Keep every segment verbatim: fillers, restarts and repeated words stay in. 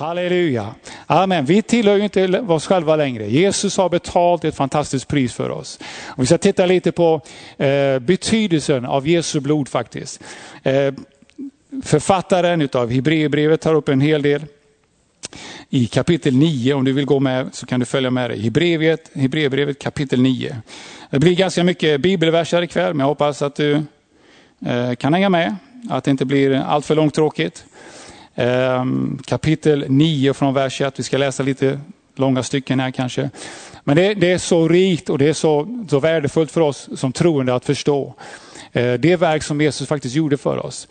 Halleluja. Amen. Vi tillhör ju inte oss själva längre. Jesus har betalt ett fantastiskt pris för oss. Och vi ska titta lite på eh, betydelsen av Jesu blod faktiskt. Eh, författaren utav Hebreerbrevet tar upp en hel del. I kapitel nio, om du vill gå med så kan du följa med dig. Hebreerbrevet, Hebreerbrevet kapitel nio. Det blir ganska mycket bibelverser ikväll, men jag hoppas att du eh, kan hänga med. Att det inte blir allt för långtråkigt. Eh, kapitel nio från vers ett. Vi ska läsa lite långa stycken här kanske. Men det, det är så rikt och det är så, så värdefullt för oss som troende att förstå. Det verk som Jesus faktiskt gjorde för oss.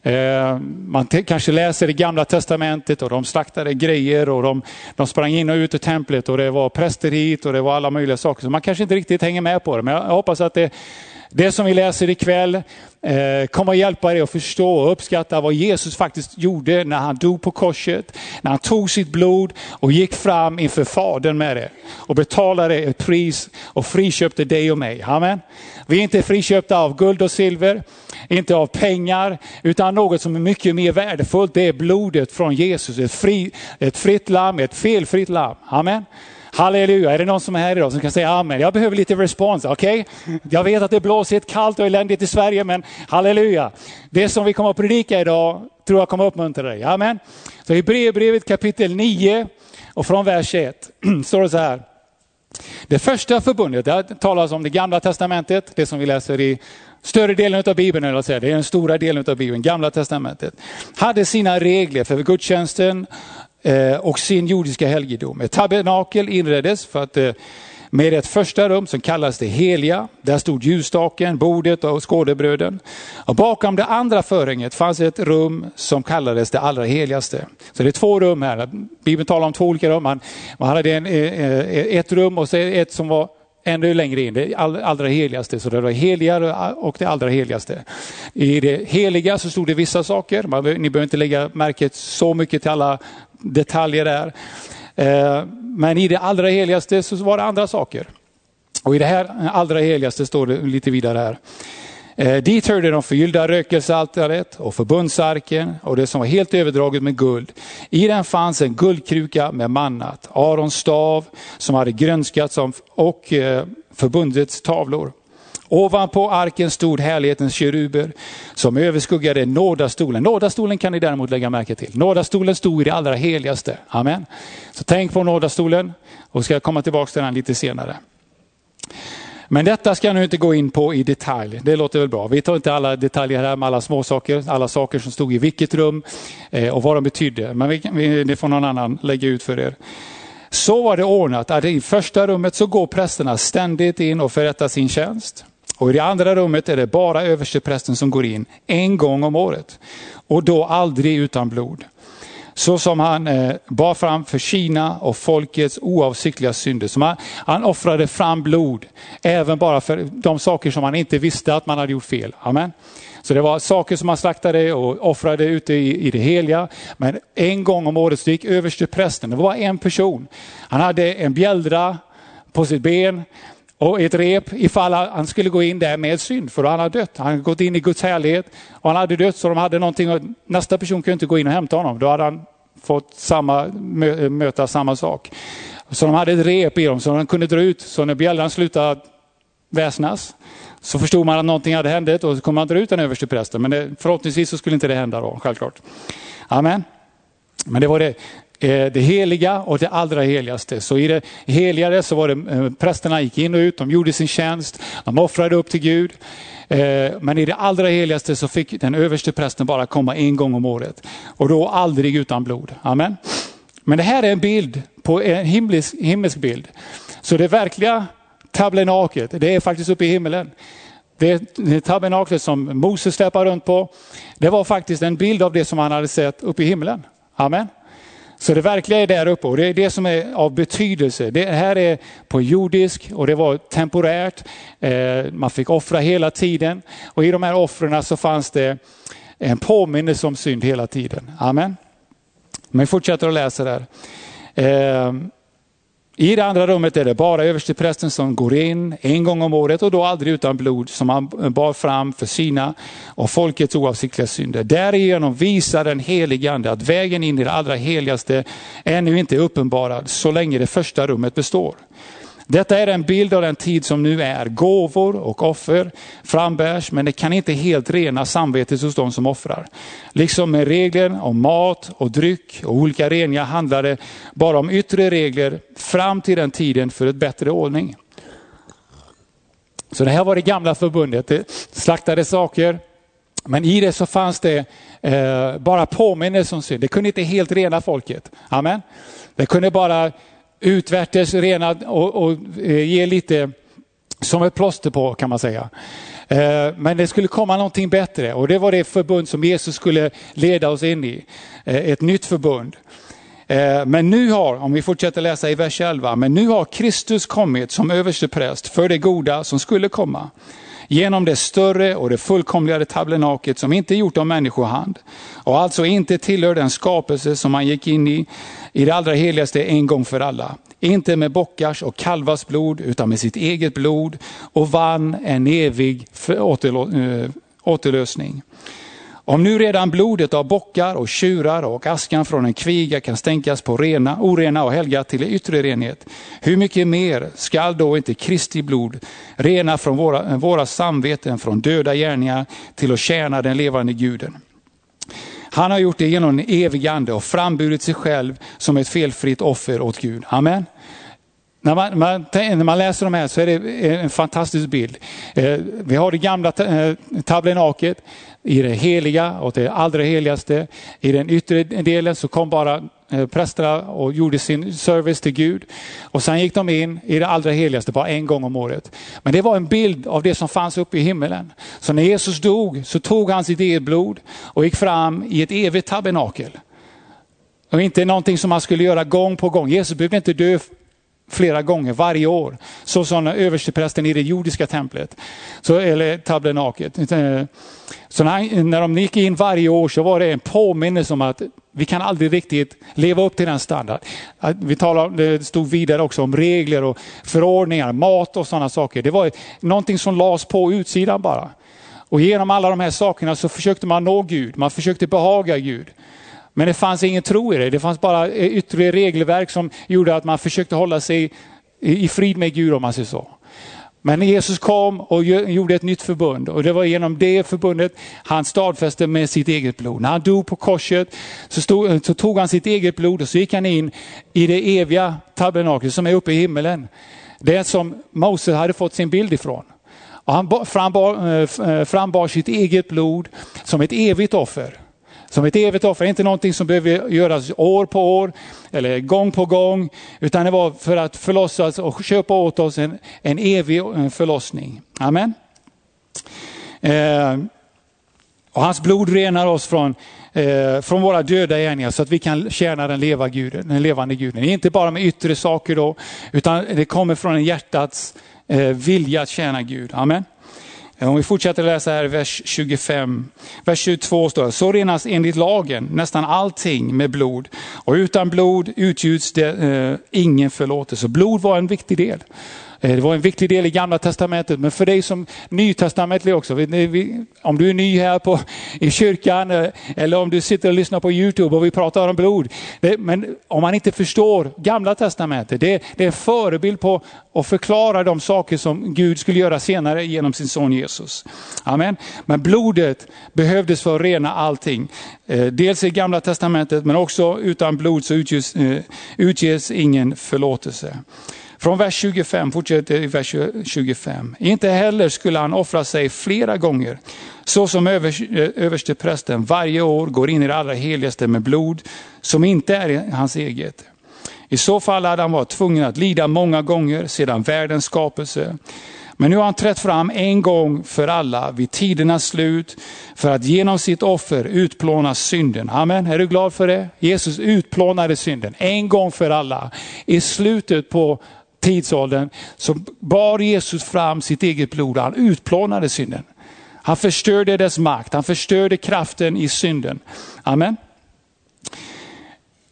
Man t- kanske läser det gamla testamentet och de slaktade grejer och de, de sprang in och ut ur templet och det var präster hit och det var alla möjliga saker. Så man kanske inte riktigt hänger med på det. Men jag hoppas att det, det som vi läser ikväll eh, kommer att hjälpa dig att förstå och uppskatta vad Jesus faktiskt gjorde när han dog på korset. När han tog sitt blod och gick fram inför Fadern med det. Och betalade ett pris och friköpte dig och mig. Amen. Vi är inte friköpta av guld och silver, inte av pengar, utan något som är mycket mer värdefullt. Det är blodet från Jesus, ett, fri, ett fritt lamm, ett felfritt lamm. Amen. Halleluja. Är det någon som är här idag som kan säga amen? Jag behöver lite respons, okej? Okay? Jag vet att det blåser kallt och eländigt i Sverige, men halleluja. Det som vi kommer att predika idag tror jag kommer att uppmuntra dig. Amen. Så i Hebreerbrevet kapitel nio och från vers ett står det så här. Det första förbundet, det talas om det gamla testamentet, det som vi läser i större delen av Bibeln, eller säga, det är den stora delen av Bibeln, gamla testamentet, hade sina regler för gudstjänsten och sin jordiska helgedom. Ett tabernakel inreddes för att med ett första rum som kallas det heliga. Där stod ljusstaken, bordet och skådebröden. Och bakom det andra förhänget fanns ett rum som kallades det allra heligaste. Så det är två rum här. Bibeln talar om två olika rum. Man, man hade en, ett rum och så ett som var ännu längre in, det allra heligaste. Så det var heligare och det allra heligaste. I det heliga så stod det vissa saker. Man, ni behöver inte lägga märket så mycket till alla detaljer där. Men i det allra heligaste så var det andra saker. Och i det här allra heligaste står det lite vidare här. Dit hörde de förgyllda rökelsealtaret och förbundsarken och det som var helt överdraget med guld. I den fanns en guldkruka med mannat, Arons stav som hade grönskats och förbundets tavlor. Ovanpå arken stod härlighetens keruber som överskuggade nådastolen. Nådastolen kan ni däremot lägga märke till. Nådastolen stod i det allra heligaste. Amen. Så tänk på nådastolen och ska komma tillbaka till den lite senare. Men detta ska jag nu inte gå in på i detalj. Det låter väl bra. Vi tar inte alla detaljer här med alla små saker. Alla saker som stod i vilket rum och vad de betydde. Men vi, vi, det får någon annan lägga ut för er. Så var det ordnat att i första rummet så går prästerna ständigt in och förrättar sin tjänst. Och i det andra rummet är det bara översteprästen som går in en gång om året. Och då aldrig utan blod. Så som han eh, bar fram för Kina och folkets oavsiktliga synder. Som han, han offrade fram blod. Även bara för de saker som han inte visste att man hade gjort fel. Amen. Så det var saker som man slaktade och offrade ute i, i det heliga. Men en gång om året så gick översteprästen. Det var en person. Han hade en bjällra på sitt ben. Och ett rep ifall han skulle gå in där med synd. För han hade dött. Han hade gått in i Guds härlighet. Och han hade dött så de hade någonting. Och nästa person kunde inte gå in och hämta honom. Då hade han fått samma, mö, möta samma sak. Så de hade ett rep i dem. Så de kunde dra ut. Så när bjällran slutade väsnas. Så förstod man att någonting hade hänt. Och så kom man dra ut den överste prästen. Men det, förhoppningsvis så skulle inte det hända då. Självklart. Amen. Men det var det. Det heliga och det allra heligaste. Så i det heligare så var det prästerna gick in och ut, de gjorde sin tjänst, de offrade upp till Gud. Men i det allra heligaste så fick den överste prästen bara komma en gång om året. Och då aldrig utan blod. Amen. Men det här är en bild på en himmelsk, himmelsk bild. Så det verkliga tabernaklet, det är faktiskt uppe i himmelen. Det, det tabernaklet som Moses släpar runt på, det var faktiskt en bild av det som han hade sett uppe i himmelen. Amen. Så det verkliga är där uppe och det är det som är av betydelse. Det här är på jordisk och det var temporärt. Eh, man fick offra hela tiden. Och i de här offren så fanns det en påminnelse om synd hela tiden. Amen. Men vi fortsätter att läsa där. Eh, I det andra rummet är det bara översteprästen som går in en gång om året och då aldrig utan blod, som han bar fram för sina och folkets oavsiktliga synder. Därigenom visar den helige ande att vägen in i det allra heligaste ännu inte är uppenbarad så länge det första rummet består. Detta är en bild av den tid som nu är. Gåvor och offer frambärs, men det kan inte helt rena samvetet hos de som offrar. Liksom med regler om mat och dryck och olika reningar handlar det bara om yttre regler fram till den tiden för ett bättre ordning. Så det här var det gamla förbundet. Det slaktade saker, men i det så fanns det eh, bara påminnelse om synd. Det kunde inte helt rena folket. Amen. Det kunde bara utvärtes, renad och, och ge lite som ett plåster på, kan man säga. Eh, men det skulle komma någonting bättre, och det var det förbund som Jesus skulle leda oss in i. Eh, ett nytt förbund. Eh, men nu har, om vi fortsätter läsa i vers elva, men nu har Kristus kommit som överstepräst för det goda som skulle komma. Genom det större och det fullkomligare tabernaket som inte är gjort av människohand. Och alltså inte tillhör den skapelse som man gick in i, i det allra heligaste en gång för alla. Inte med bockars och kalvars blod utan med sitt eget blod, och vann en evig återlösning. Om nu redan blodet av bockar och tjurar och askan från en kviga kan stänkas på rena, orena och helga till yttre renhet, hur mycket mer skall då inte Kristi blod rena från våra, våra samveten från döda gärningar till att tjäna den levande Guden? Han har gjort det genom en evig ande och framburit sig själv som ett felfritt offer åt Gud. Amen. När man, man, när man läser de här så är det en fantastisk bild. Eh, vi har det gamla eh, tabernaket i det heliga och det allra heligaste. I den yttre delen så kom bara eh, prästerna och gjorde sin service till Gud. Och sen gick de in i det allra heligaste bara en gång om året. Men det var en bild av det som fanns uppe i himmelen. Så när Jesus dog så tog han sitt eget blod och gick fram i ett evigt tabernakel. Och inte någonting som man skulle göra gång på gång. Jesus behövde inte dö flera gånger varje år, så som översteprästen i det jordiska templet, så, eller tabernaket. Så när, när de gick in varje år så var det en påminnelse om att vi kan aldrig riktigt leva upp till den standard. Vi talade, det stod vidare också om regler och förordningar, mat och sådana saker. Det var någonting som lades på utsidan bara. Och genom alla de här sakerna så försökte man nå Gud, man försökte behaga Gud. Men det fanns ingen tro i det. Det fanns bara yttre regelverk som gjorde att man försökte hålla sig i frid med Gud, om man säger så. Men Jesus kom och gjorde ett nytt förbund. Och det var genom det förbundet han stadfäste med sitt eget blod. När han dog på korset så, stod, så tog han sitt eget blod och så gick han in i det eviga tabernaklet som är uppe i himmelen. Det som Moses hade fått sin bild ifrån. Och han frambar, frambar sitt eget blod som ett evigt offer. Som ett evigt offer, inte någonting som behöver göras år på år eller gång på gång, utan det var för att förlossas och köpa åt oss en, en evig förlossning. Amen. Eh, och hans blod renar oss från, eh, från våra döda gärningar så att vi kan tjäna den, leva Guden, den levande Guden. Inte bara med yttre saker då, utan det kommer från en hjärtats eh, vilja att tjäna Gud. Amen. Om vi fortsätter läsa här vers tjugofem, vers tjugotvå står det: så renas enligt lagen nästan allting med blod, och utan blod utgjuts det eh, ingen förlåtelse. Blod var en viktig del. Det var en viktig del i Gamla testamentet, men för dig som nytestamentlig också, om du är ny här på, i kyrkan eller om du sitter och lyssnar på YouTube och vi pratar om blod. Det, men om man inte förstår Gamla testamentet, det, det är en förebild på att förklara de saker som Gud skulle göra senare genom sin son Jesus. Amen. Men blodet behövdes för att rena allting. Dels i Gamla testamentet, men också utan blod så utges, utges ingen förlåtelse. Från vers tjugofem, fortsätter i vers tjugofem. Inte heller skulle han offra sig flera gånger, så som översteprästen varje år går in i det allra heligaste med blod som inte är hans eget. I så fall hade han varit tvungen att lida många gånger sedan världens skapelse. Men nu har han trätt fram en gång för alla vid tidernas slut för att genom sitt offer utplåna synden. Amen. Är du glad för det? Jesus utplånade synden en gång för alla. I slutet på tidsåldern så bar Jesus fram sitt eget blod och han utplånade synden. Han förstörde dess makt. Han förstörde kraften i synden. Amen.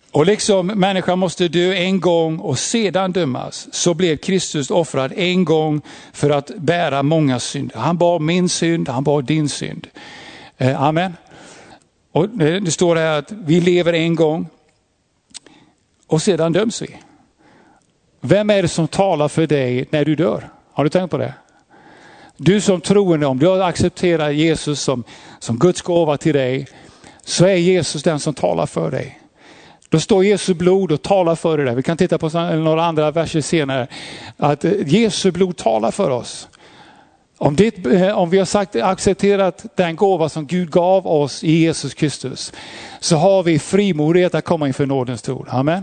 Och liksom människan måste dö en gång och sedan dömas, så blev Kristus offrad en gång för att bära många synder. Han bar min synd, han bar din synd. Eh, amen. Och det står här att vi lever en gång och sedan döms vi. Vem är det som talar för dig när du dör? Har du tänkt på det? Du som troende, om du har accepterat Jesus som, som Guds gåva till dig, så är Jesus den som talar för dig. Då står Jesu blod och talar för dig. Vi kan titta på några andra verser senare. Att Jesu blod talar för oss. Om, det, om vi har sagt, accepterat den gåva som Gud gav oss i Jesus Kristus, så har vi frimodighet att komma inför nådens tron. Amen.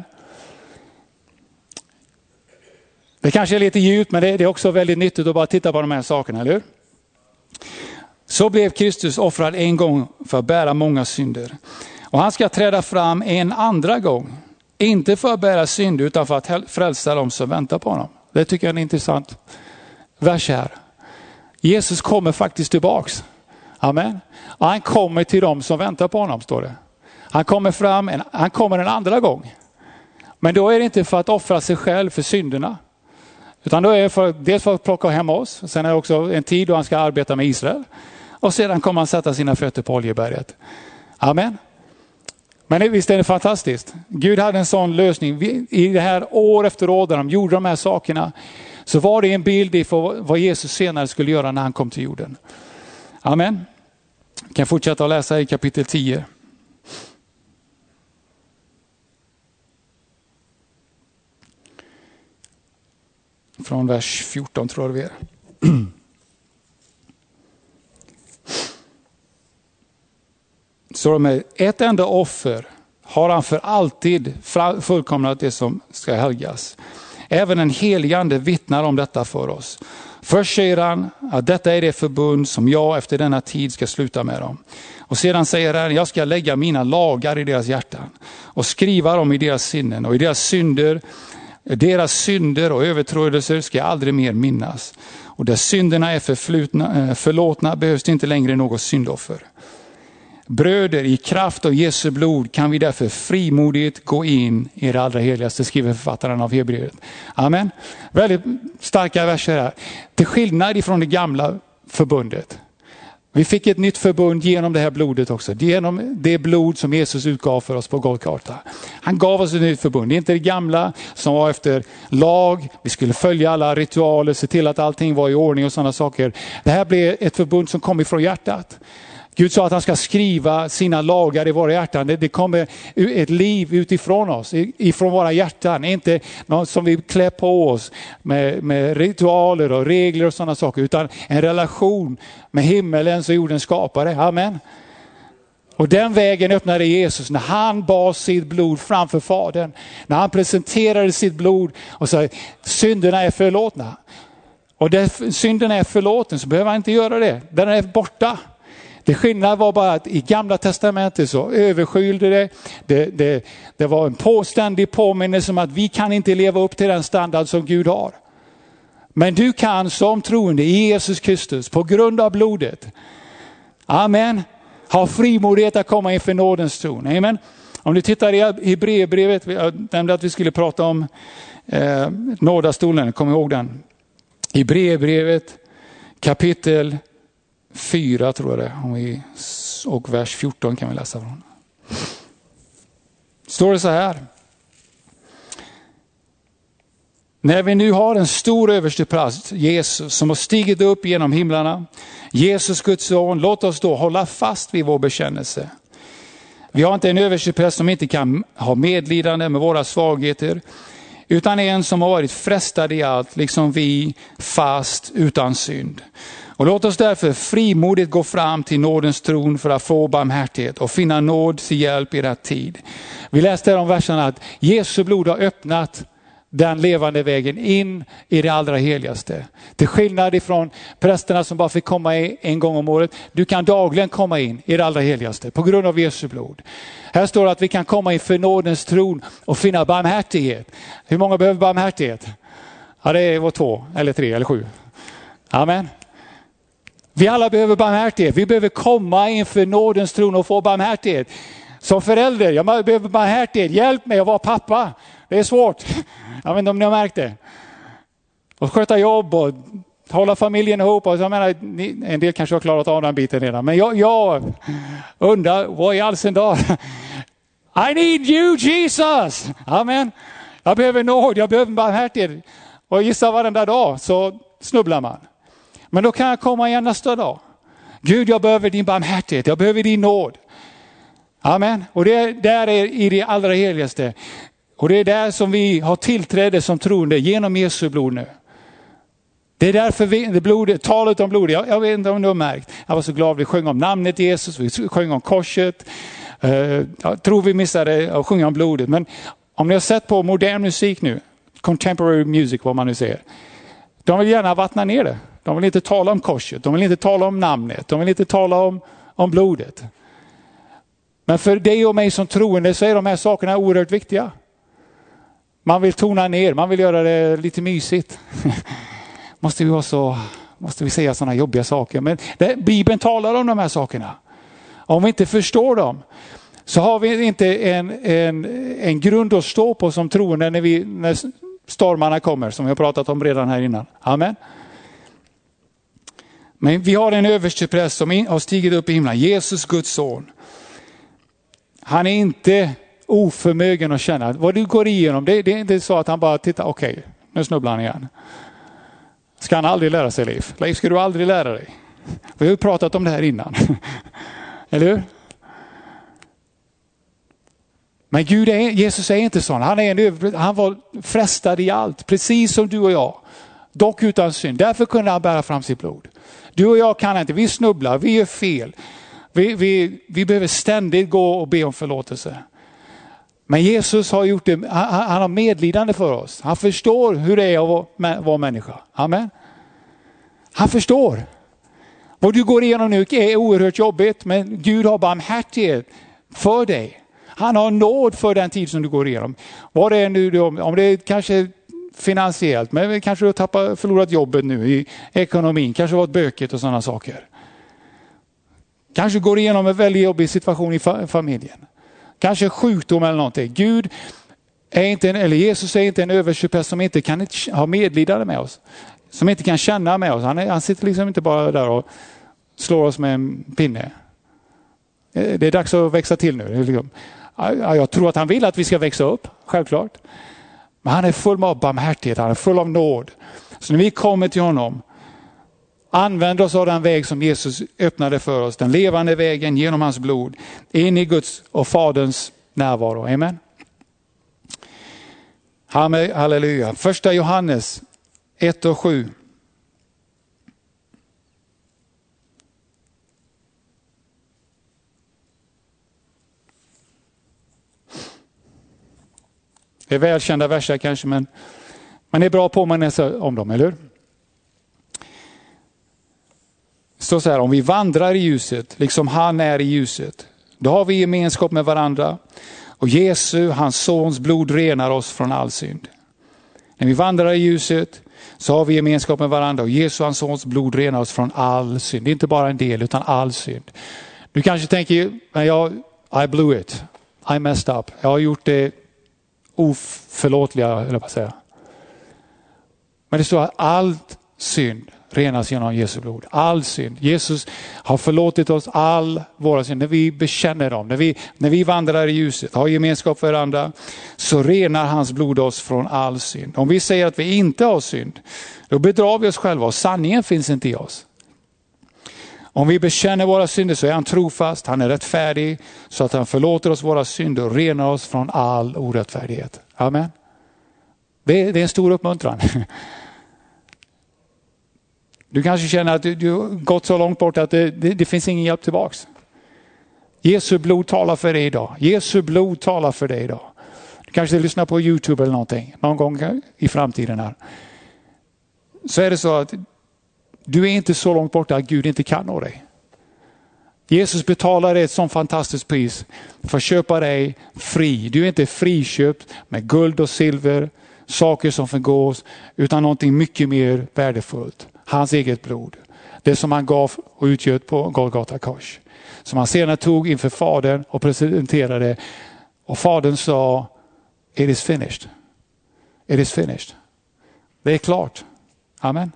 Det kanske är lite djupt, men det är också väldigt nyttigt att bara titta på de här sakerna, eller hur? Så blev Kristus offrad en gång för att bära många synder. Och han ska träda fram en andra gång. Inte för att bära synd, utan för att frälsa dem som väntar på honom. Det tycker jag är en intressant vers här. Jesus kommer faktiskt tillbaks. Amen. Och han kommer till dem som väntar på honom, står det. Han kommer fram, en, han kommer en andra gång. Men då är det inte för att offra sig själv för synderna. Utan då är det för, dels för att plocka hem oss. Sen är det också en tid då han ska arbeta med Israel. Och sedan kommer han sätta sina fötter på Oljeberget. Amen. Men visst är det fantastiskt. Gud hade en sån lösning. I det här år efter år där de gjorde de här sakerna, så var det en bild för vad Jesus senare skulle göra när han kom till jorden. Amen. Vi kan fortsätta att läsa i kapitel tio. Från vers fjorton tror jag det är. Så de är ett enda offer har han för alltid fullkomnat det som ska helgas. Även en helig ande vittnar om detta för oss. Först säger han att detta är det förbund som jag efter denna tid ska sluta med dem. Och sedan säger han, jag ska lägga mina lagar i deras hjärtan och skriva dem i deras sinnen, och i deras synder, deras synder och överträdelser ska jag aldrig mer minnas. Och där synderna är förflutna, förlåtna behövs det inte längre något syndoffer. Bröder, i kraft av Jesu blod kan vi därför frimodigt gå in i det allra heligaste, skriver författaren av Hebreerbrevet. Amen. Väldigt starka verser här. Till skillnad ifrån det gamla förbundet. Vi fick ett nytt förbund genom det här blodet också. Genom det blod som Jesus utgav för oss på Golgata. Han gav oss ett nytt förbund. Det är inte det gamla som var efter lag. Vi skulle följa alla ritualer, se till att allting var i ordning och sådana saker. Det här blev ett förbund som kom ifrån hjärtat. Gud sa att han ska skriva sina lagar i våra hjärtan. Det kommer ett liv utifrån oss, ifrån våra hjärtan. Inte något som vi klär på oss med, med ritualer och regler och sådana saker. Utan en relation med himmelens och jordens skapare. Amen. Och den vägen öppnade Jesus när han bar sitt blod framför Fadern. När han presenterade sitt blod och sa, synderna är förlåtna. Och där synderna är förlåten så behöver han inte göra det. Den är borta. Det skillnad var bara att i gamla testamentet så överskylde det. Det, det, det var en påständig påminnelse om att vi kan inte leva upp till den standard som Gud har. Men du kan som troende i Jesus Kristus på grund av blodet. Amen. Ha frimodighet att komma inför nådens tron. Amen. Om du tittar i Hebreerbrevet, jag nämnde att vi skulle prata om eh, nådastolen, kom ihåg den. Hebreerbrevet kapitel fyra tror jag det, om vi, och vers fjorton kan vi läsa från. Står det så här. När vi nu har en stor överstepräst, Jesus, som har stigit upp genom himlarna, Jesus Guds son, låt oss då hålla fast vid vår bekännelse. Vi har inte en överstepräst som inte kan ha medlidande med våra svagheter, utan en som har varit frestad i allt, liksom vi, fast utan synd. Och låt oss därför frimodigt gå fram till nådens tron för att få barmhärtighet och finna nåd till hjälp i rätt tid. Vi läste om verserna att Jesu blod har öppnat den levande vägen in i det allra heligaste. Till skillnad ifrån prästerna som bara fick komma in en gång om året. Du kan dagligen komma in i det allra heligaste på grund av Jesu blod. Här står det att vi kan komma in för nådens tron och finna barmhärtighet. Hur många behöver barmhärtighet? Ja, det är vår två eller tre eller sju. Amen. Vi alla behöver barmhärtighet. Vi behöver komma inför nådens tron och få barmhärtighet. Som förälder, jag behöver barmhärtighet. Hjälp mig att vara pappa. Det är svårt. Jag vet inte om ni har märkt det. Och sköta jobb och hålla familjen ihop. Och jag menar, en del kanske har klarat av den biten redan. Men jag, jag undrar, vad i all sin dag? I need you, Jesus! Amen. Jag behöver nåd, jag behöver barmhärtighet. Och gissa varenda dag så snubblar man. Men då kan jag komma igen nästa dag. Gud, jag behöver din barmhärtighet, jag behöver din nåd. Amen. Och det där är i det allra heligaste. Och det är där som vi har tillträde som troende genom Jesu blod nu. Det är därför vi, det blodet, talet om blod, jag, jag vet inte om du har märkt. Jag var så glad, vi sjöng om namnet Jesus, vi sjöng om korset. Uh, jag tror vi missade att sjunga om blodet. Men om ni har sett på modern musik nu, contemporary music vad man nu säger. De vill gärna vattna ner det. De vill inte tala om korset, de vill inte tala om namnet, de vill inte tala om, om blodet. Men för dig och mig som troende så är de här sakerna oerhört viktiga. Man vill tona ner, man vill göra det lite mysigt. Måste vi, vara så, måste vi säga sådana jobbiga saker. Men det, Bibeln talar om de här sakerna. Om vi inte förstår dem så har vi inte en, en, en grund att stå på som troende när, vi, när stormarna kommer. Som vi har pratat om redan här innan. Amen. Men vi har en överstepräst som har stigit upp i himlen. Jesus, Guds son. Han är inte oförmögen att känna vad du går igenom. Det, det är inte så att han bara tittar, okej, okay, nu snubblar han igen. Ska han aldrig lära sig, Leif? Leif, ska du aldrig lära dig? Vi har ju pratat om det här innan. Eller hur? Men Gud är, Jesus är inte sån. Han, är en, han var frestad i allt, precis som du och jag. Dock utan synd. Därför kunde han bära fram sitt blod. Du och jag kan inte, vi snubblar, vi gör fel. Vi, vi, vi behöver ständigt gå och be om förlåtelse. Men Jesus har gjort det, han, han har medlidande för oss. Han förstår hur det är att vara, vara människa. Amen. Han förstår. Vad du går igenom nu är oerhört jobbigt, men Gud har barmhärtighet för dig. Han har nåd för den tid som du går igenom. Vad det är nu, om det är kanske finansiellt, men kanske du har tappat, förlorat jobbet nu i ekonomin, kanske varit bökigt och sådana saker. Kanske går igenom en väldigt jobbig situation i familjen. Kanske sjukdom eller någonting. Gud är inte en, eller Jesus är inte en överstepräst som inte kan ha medlidande med oss. Som inte kan känna med oss. Han, är, han sitter liksom inte bara där och slår oss med en pinne. Det är dags att växa till nu. Jag tror att han vill att vi ska växa upp, självklart. Men han är full av barmhärtighet, han är full av nåd. Så när vi kommer till honom, använd oss av den väg som Jesus öppnade för oss. Den levande vägen genom hans blod. In i Guds och Faderns närvaro. Amen. Halleluja. Första Johannes ett och sju. Det är välkända verser kanske, men man är bra på att man läser om dem, eller hur? Det står så här, om vi vandrar i ljuset, liksom han är i ljuset, då har vi gemenskap med varandra. Och Jesu, hans sons blod renar oss från all synd. När vi vandrar i ljuset så har vi gemenskap med varandra. Och Jesu, hans sons blod renar oss från all synd. Det är inte bara en del utan all synd. Du kanske tänker, men jag, I blew it. I messed up. Jag har gjort det oförlåtliga, eller vad säga. Men det står att allt synd renas genom Jesu blod. All synd. Jesus har förlåtit oss all våra synd. När vi bekänner dem, när vi, när vi vandrar i ljuset, har gemenskap för varandra, så renar hans blod oss från all synd. Om vi säger att vi inte har synd, då bedrar vi oss själva och sanningen finns inte i oss. Om vi bekänner våra synder så är han trofast, han är rättfärdig, så att han förlåter oss våra synder och renar oss från all orättfärdighet. Amen. Det, det är en stor uppmuntran. Du kanske känner att du, du gått så långt bort att det, det, det finns ingen hjälp tillbaks. Jesu blod talar för dig idag. Jesu blod talar för dig idag. Du kanske lyssnar på YouTube eller någonting någon gång i framtiden här. Så är det så att du är inte så långt borta att Gud inte kan nå dig. Jesus betalar ett sånt fantastiskt pris för att köpa dig fri. Du är inte friköpt med guld och silver, saker som förgås, utan någonting mycket mer värdefullt. Hans eget blod. Det som han gav och utgöt på Golgata kors. Som han senare tog inför Fadern och presenterade. Och Fadern sa, it is finished. It is finished. Det är klart. Amen.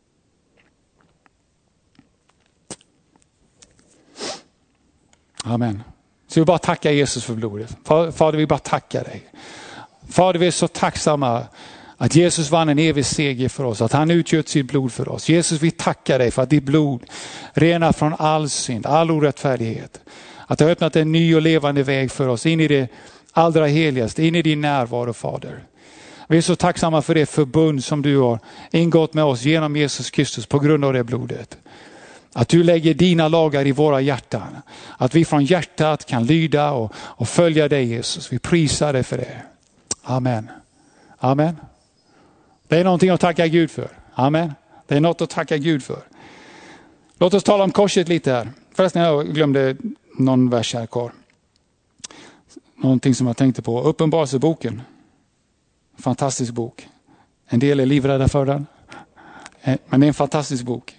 Amen. Så vi bara tackar Jesus för blodet. Fader, vi bara tackar dig. Fader, vi är så tacksamma att Jesus vann en evig seger för oss. Att han utgöt sitt blod för oss. Jesus, vi tackar dig för att ditt blod renar från all synd, all orättfärdighet. Att det har öppnat en ny och levande väg för oss in i det allra heligaste, in i din närvaro, Fader. Vi är så tacksamma för det förbund som du har ingått med oss genom Jesus Kristus på grund av det blodet. Att du lägger dina lagar i våra hjärtan. Att vi från hjärtat kan lyda och, och följa dig, Jesus. Vi prisar dig för det. Amen. Amen. Det är någonting att tacka Gud för. Amen. Det är något att tacka Gud för. Låt oss tala om korset lite här. Förresten, jag glömde någon vers här kvar. Någonting som jag tänkte på. Uppenbarelseboken. Fantastisk bok. En del är livrädda för den. Men det är en fantastisk bok.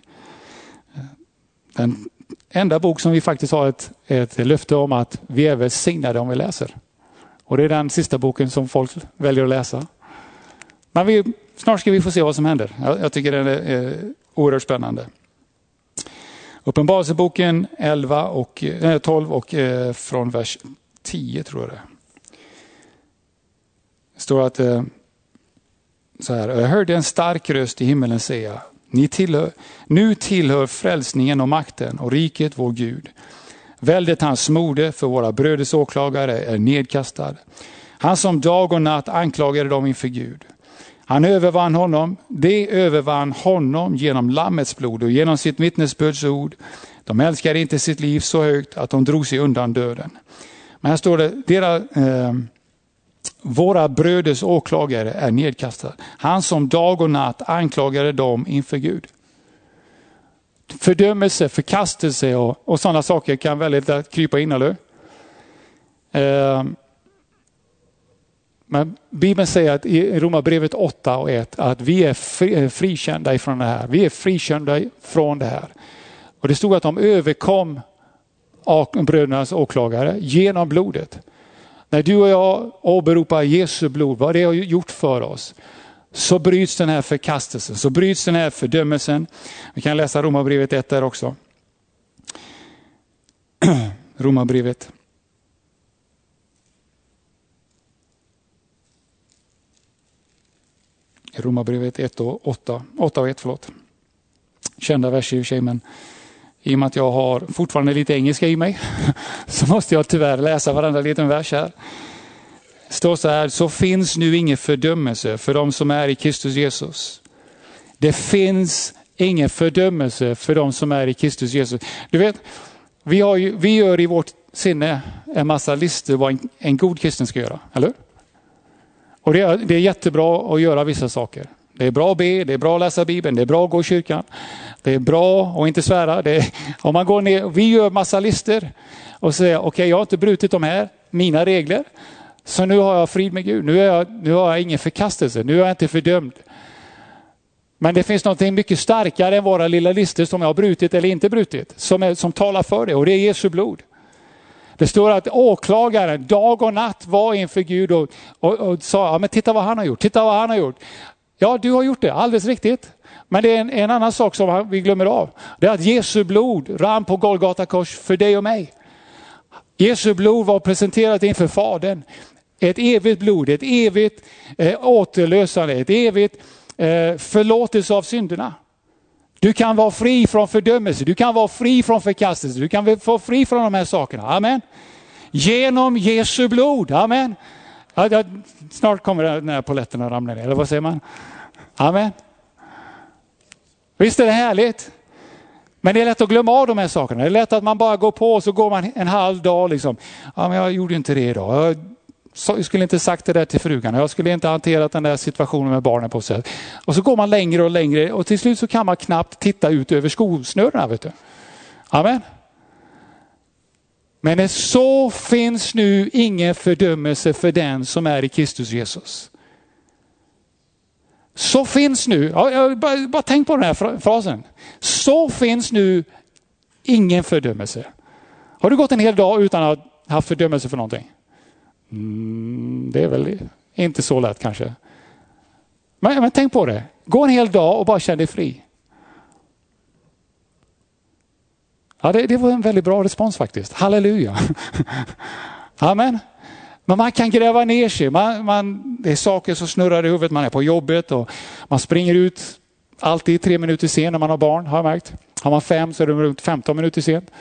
Den enda bok som vi faktiskt har ett, ett löfte om att vi är välsignade om vi läser. Och det är den sista boken som folk väljer att läsa. Men vi, snart ska vi få se vad som händer. Jag, jag tycker den är, är oerhört spännande. Uppenbarelseboken elva och, eh, tolv och eh, från vers tio tror jag det. Det står att eh, så här, jag hörde en stark röst i himmelen säga, Ni tillhör, nu tillhör frälsningen och makten och riket vår Gud. Väldet hans smorde för våra bröders åklagare är nedkastad. Han som dag och natt anklagade dem inför Gud. Han övervann honom, det övervann honom genom lammets blod och genom sitt vittnesbörds ord. De älskade inte sitt liv så högt att de drog sig undan döden. Men här står det, deras, eh, våra bröders åklagare är nedkastad. Han som dag och natt anklagade dem inför Gud. Fördömelse, förkastelse och, och sådana saker kan väldigt lätt krypa in, eller? Eh, men Bibeln säger att i Romarbrevet åtta och ett att vi är fri, frikända ifrån det här. Vi är frikända från det här. Och det stod att de överkom brödernas åklagare genom blodet. När du och jag åberopar Jesu blod, vad det har gjort för oss, så bryts den här förkastelsen, så bryts den här fördömelsen. Vi kan läsa Romarbrevet ett där också. Romarbrevet. Romarbrevet ett och åtta. åtta och ett, förlåt. Kända verser i och för sig, men i och med att jag har fortfarande lite engelska i mig så måste jag tyvärr läsa varandra liten vers här. Det står så här, så finns nu ingen fördömelse för de som är i Kristus Jesus. Det finns ingen fördömelse för de som är i Kristus Jesus. Du vet, vi, har ju, vi gör i vårt sinne en massa listor vad en, en god kristen ska göra, eller? Och det är, det är jättebra att göra vissa saker. Det är bra att be, det är bra att läsa Bibeln, det är bra att gå i kyrkan. Det är bra att inte svära. Det är, om man går ner, vi gör massa listor och säger okej, okay, jag har inte brutit de här, mina regler. Så nu har jag frid med Gud. Nu, är jag, nu har jag ingen förkastelse. Nu är jag inte fördömd. Men det finns något mycket starkare än våra lilla listor som jag har brutit eller inte brutit. Som, är, som talar för det, och det är Jesu blod. Det står att åklagaren dag och natt var inför Gud och, och, och sa, ja, men titta vad han har gjort, titta vad han har gjort. Ja, du har gjort det, alldeles riktigt. Men det är en, en annan sak som vi glömmer av. Det är att Jesu blod rann på Golgata kors för dig och mig. Jesu blod var presenterat inför Fadern. Ett evigt blod, ett evigt eh, återlösande, ett evigt eh, förlåtelse av synderna. Du kan vara fri från fördömelse, du kan vara fri från förkastelse, du kan vara fri från de här sakerna. Amen. Genom Jesu blod, amen. Ja, ja, snart kommer den här poletten att ramla ner, eller vad säger man? Amen. Visst är det härligt? Men det är lätt att glömma av de här sakerna. Det är lätt att man bara går på och så går man en halv dag liksom. Ja, men jag gjorde inte det idag. Jag skulle inte sagt det där till frugan. Jag skulle inte hanterat den där situationen med barnen på sätt. Och så går man längre och längre och till slut så kan man knappt titta ut över skosnörena, vet du. Amen. Men så finns nu ingen fördömelse för den som är i Kristus Jesus. Så finns nu, ja, jag bara, bara tänk på den här frasen. Så finns nu ingen fördömelse. Har du gått en hel dag utan att ha haft fördömelse för någonting? Mm, det är väl inte så lätt kanske. Men, men tänk på det. Gå en hel dag och bara känn dig fri. Ja, det, det var en väldigt bra respons faktiskt. Halleluja. Amen. Men man kan gräva ner sig. Man, man, det är saker som snurrar i huvudet. Man är på jobbet och man springer ut alltid tre minuter sen när man har barn, har jag märkt. Har man fem så är det runt femton minuter sent.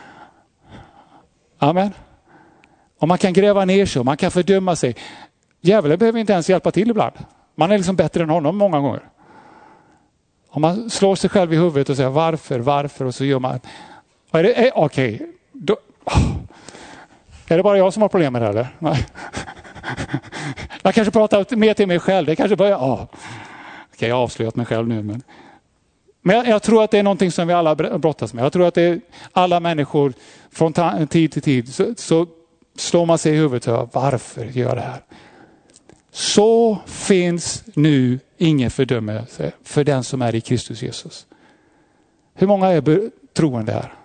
Amen. Och man kan gräva ner sig och man kan fördöma sig. Djävulen behöver inte ens hjälpa till ibland. Man är liksom bättre än honom många gånger. Om man slår sig själv i huvudet och säger varför, varför och så gör man. Är det, okej, okay. Då, oh. Är det bara jag som har problem med det eller? Nej. Jag kanske pratar mer till mig själv. Det kanske börjar, ja. Oh. Okej, okay, jag har avslöjat mig själv nu. Men, men jag, jag tror att det är någonting som vi alla brottas med. Jag tror att det är alla människor från ta, tid till tid så, så slår man sig i huvudet och varför gör jag det här? Så finns nu ingen fördömelse för den som är i Kristus Jesus. Hur många är troende här?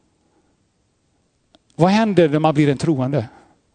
Vad händer när man blir en troende?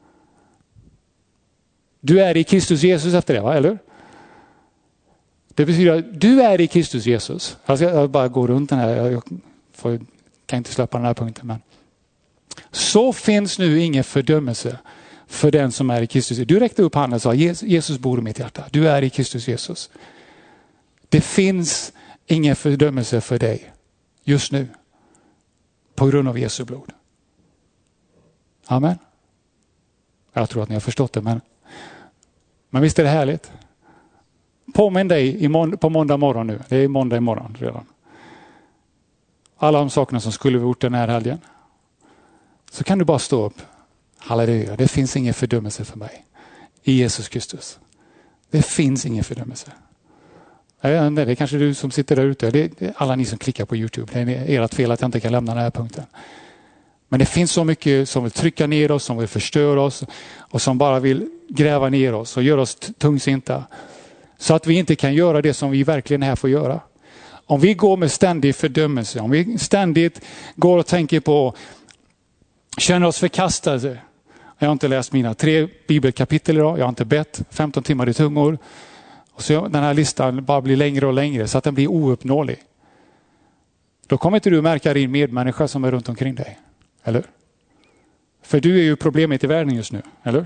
Du är i Kristus Jesus efter det, va? Eller? Det betyder att du är i Kristus Jesus. Alltså jag bara går runt den här. Jag får, kan inte släppa den här punkten. Men. Så finns nu ingen fördömelse för den som är i Kristus. Du räckte upp handen och sa Jesus bor i mitt hjärta. Du är i Kristus Jesus. Det finns ingen fördömelse för dig just nu. På grund av Jesu blod. Amen. Jag tror att ni har förstått det. Men, men visst är det härligt. Påminn dig i må- på måndag morgon nu. Det är måndag imorgon redan. Alla de sakerna som skulle vi gjort den här helgen. Så kan du bara stå upp. Halleluja, det finns ingen fördömelse för mig. I Jesus Kristus. Det finns ingen fördömelse. Det är kanske du som sitter där ute. Det är alla ni som klickar på YouTube. Det är ert fel att jag inte kan lämna den här punkten. Men det finns så mycket som vill trycka ner oss, som vill förstöra oss. Och som bara vill gräva ner oss och göra oss tungsinta. Så att vi inte kan göra det som vi verkligen är här för att göra. Om vi går med ständig fördömelse. Om vi ständigt går och tänker på känner oss förkastade. Jag har inte läst mina tre bibelkapitel idag. Jag har inte bett femton timmar i tungor. Och så den här listan bara blir längre och längre så att den blir ouppnåelig. Då kommer inte du märka din medmänniska som är runt omkring dig. Eller? För du är ju problemet i världen just nu. Eller?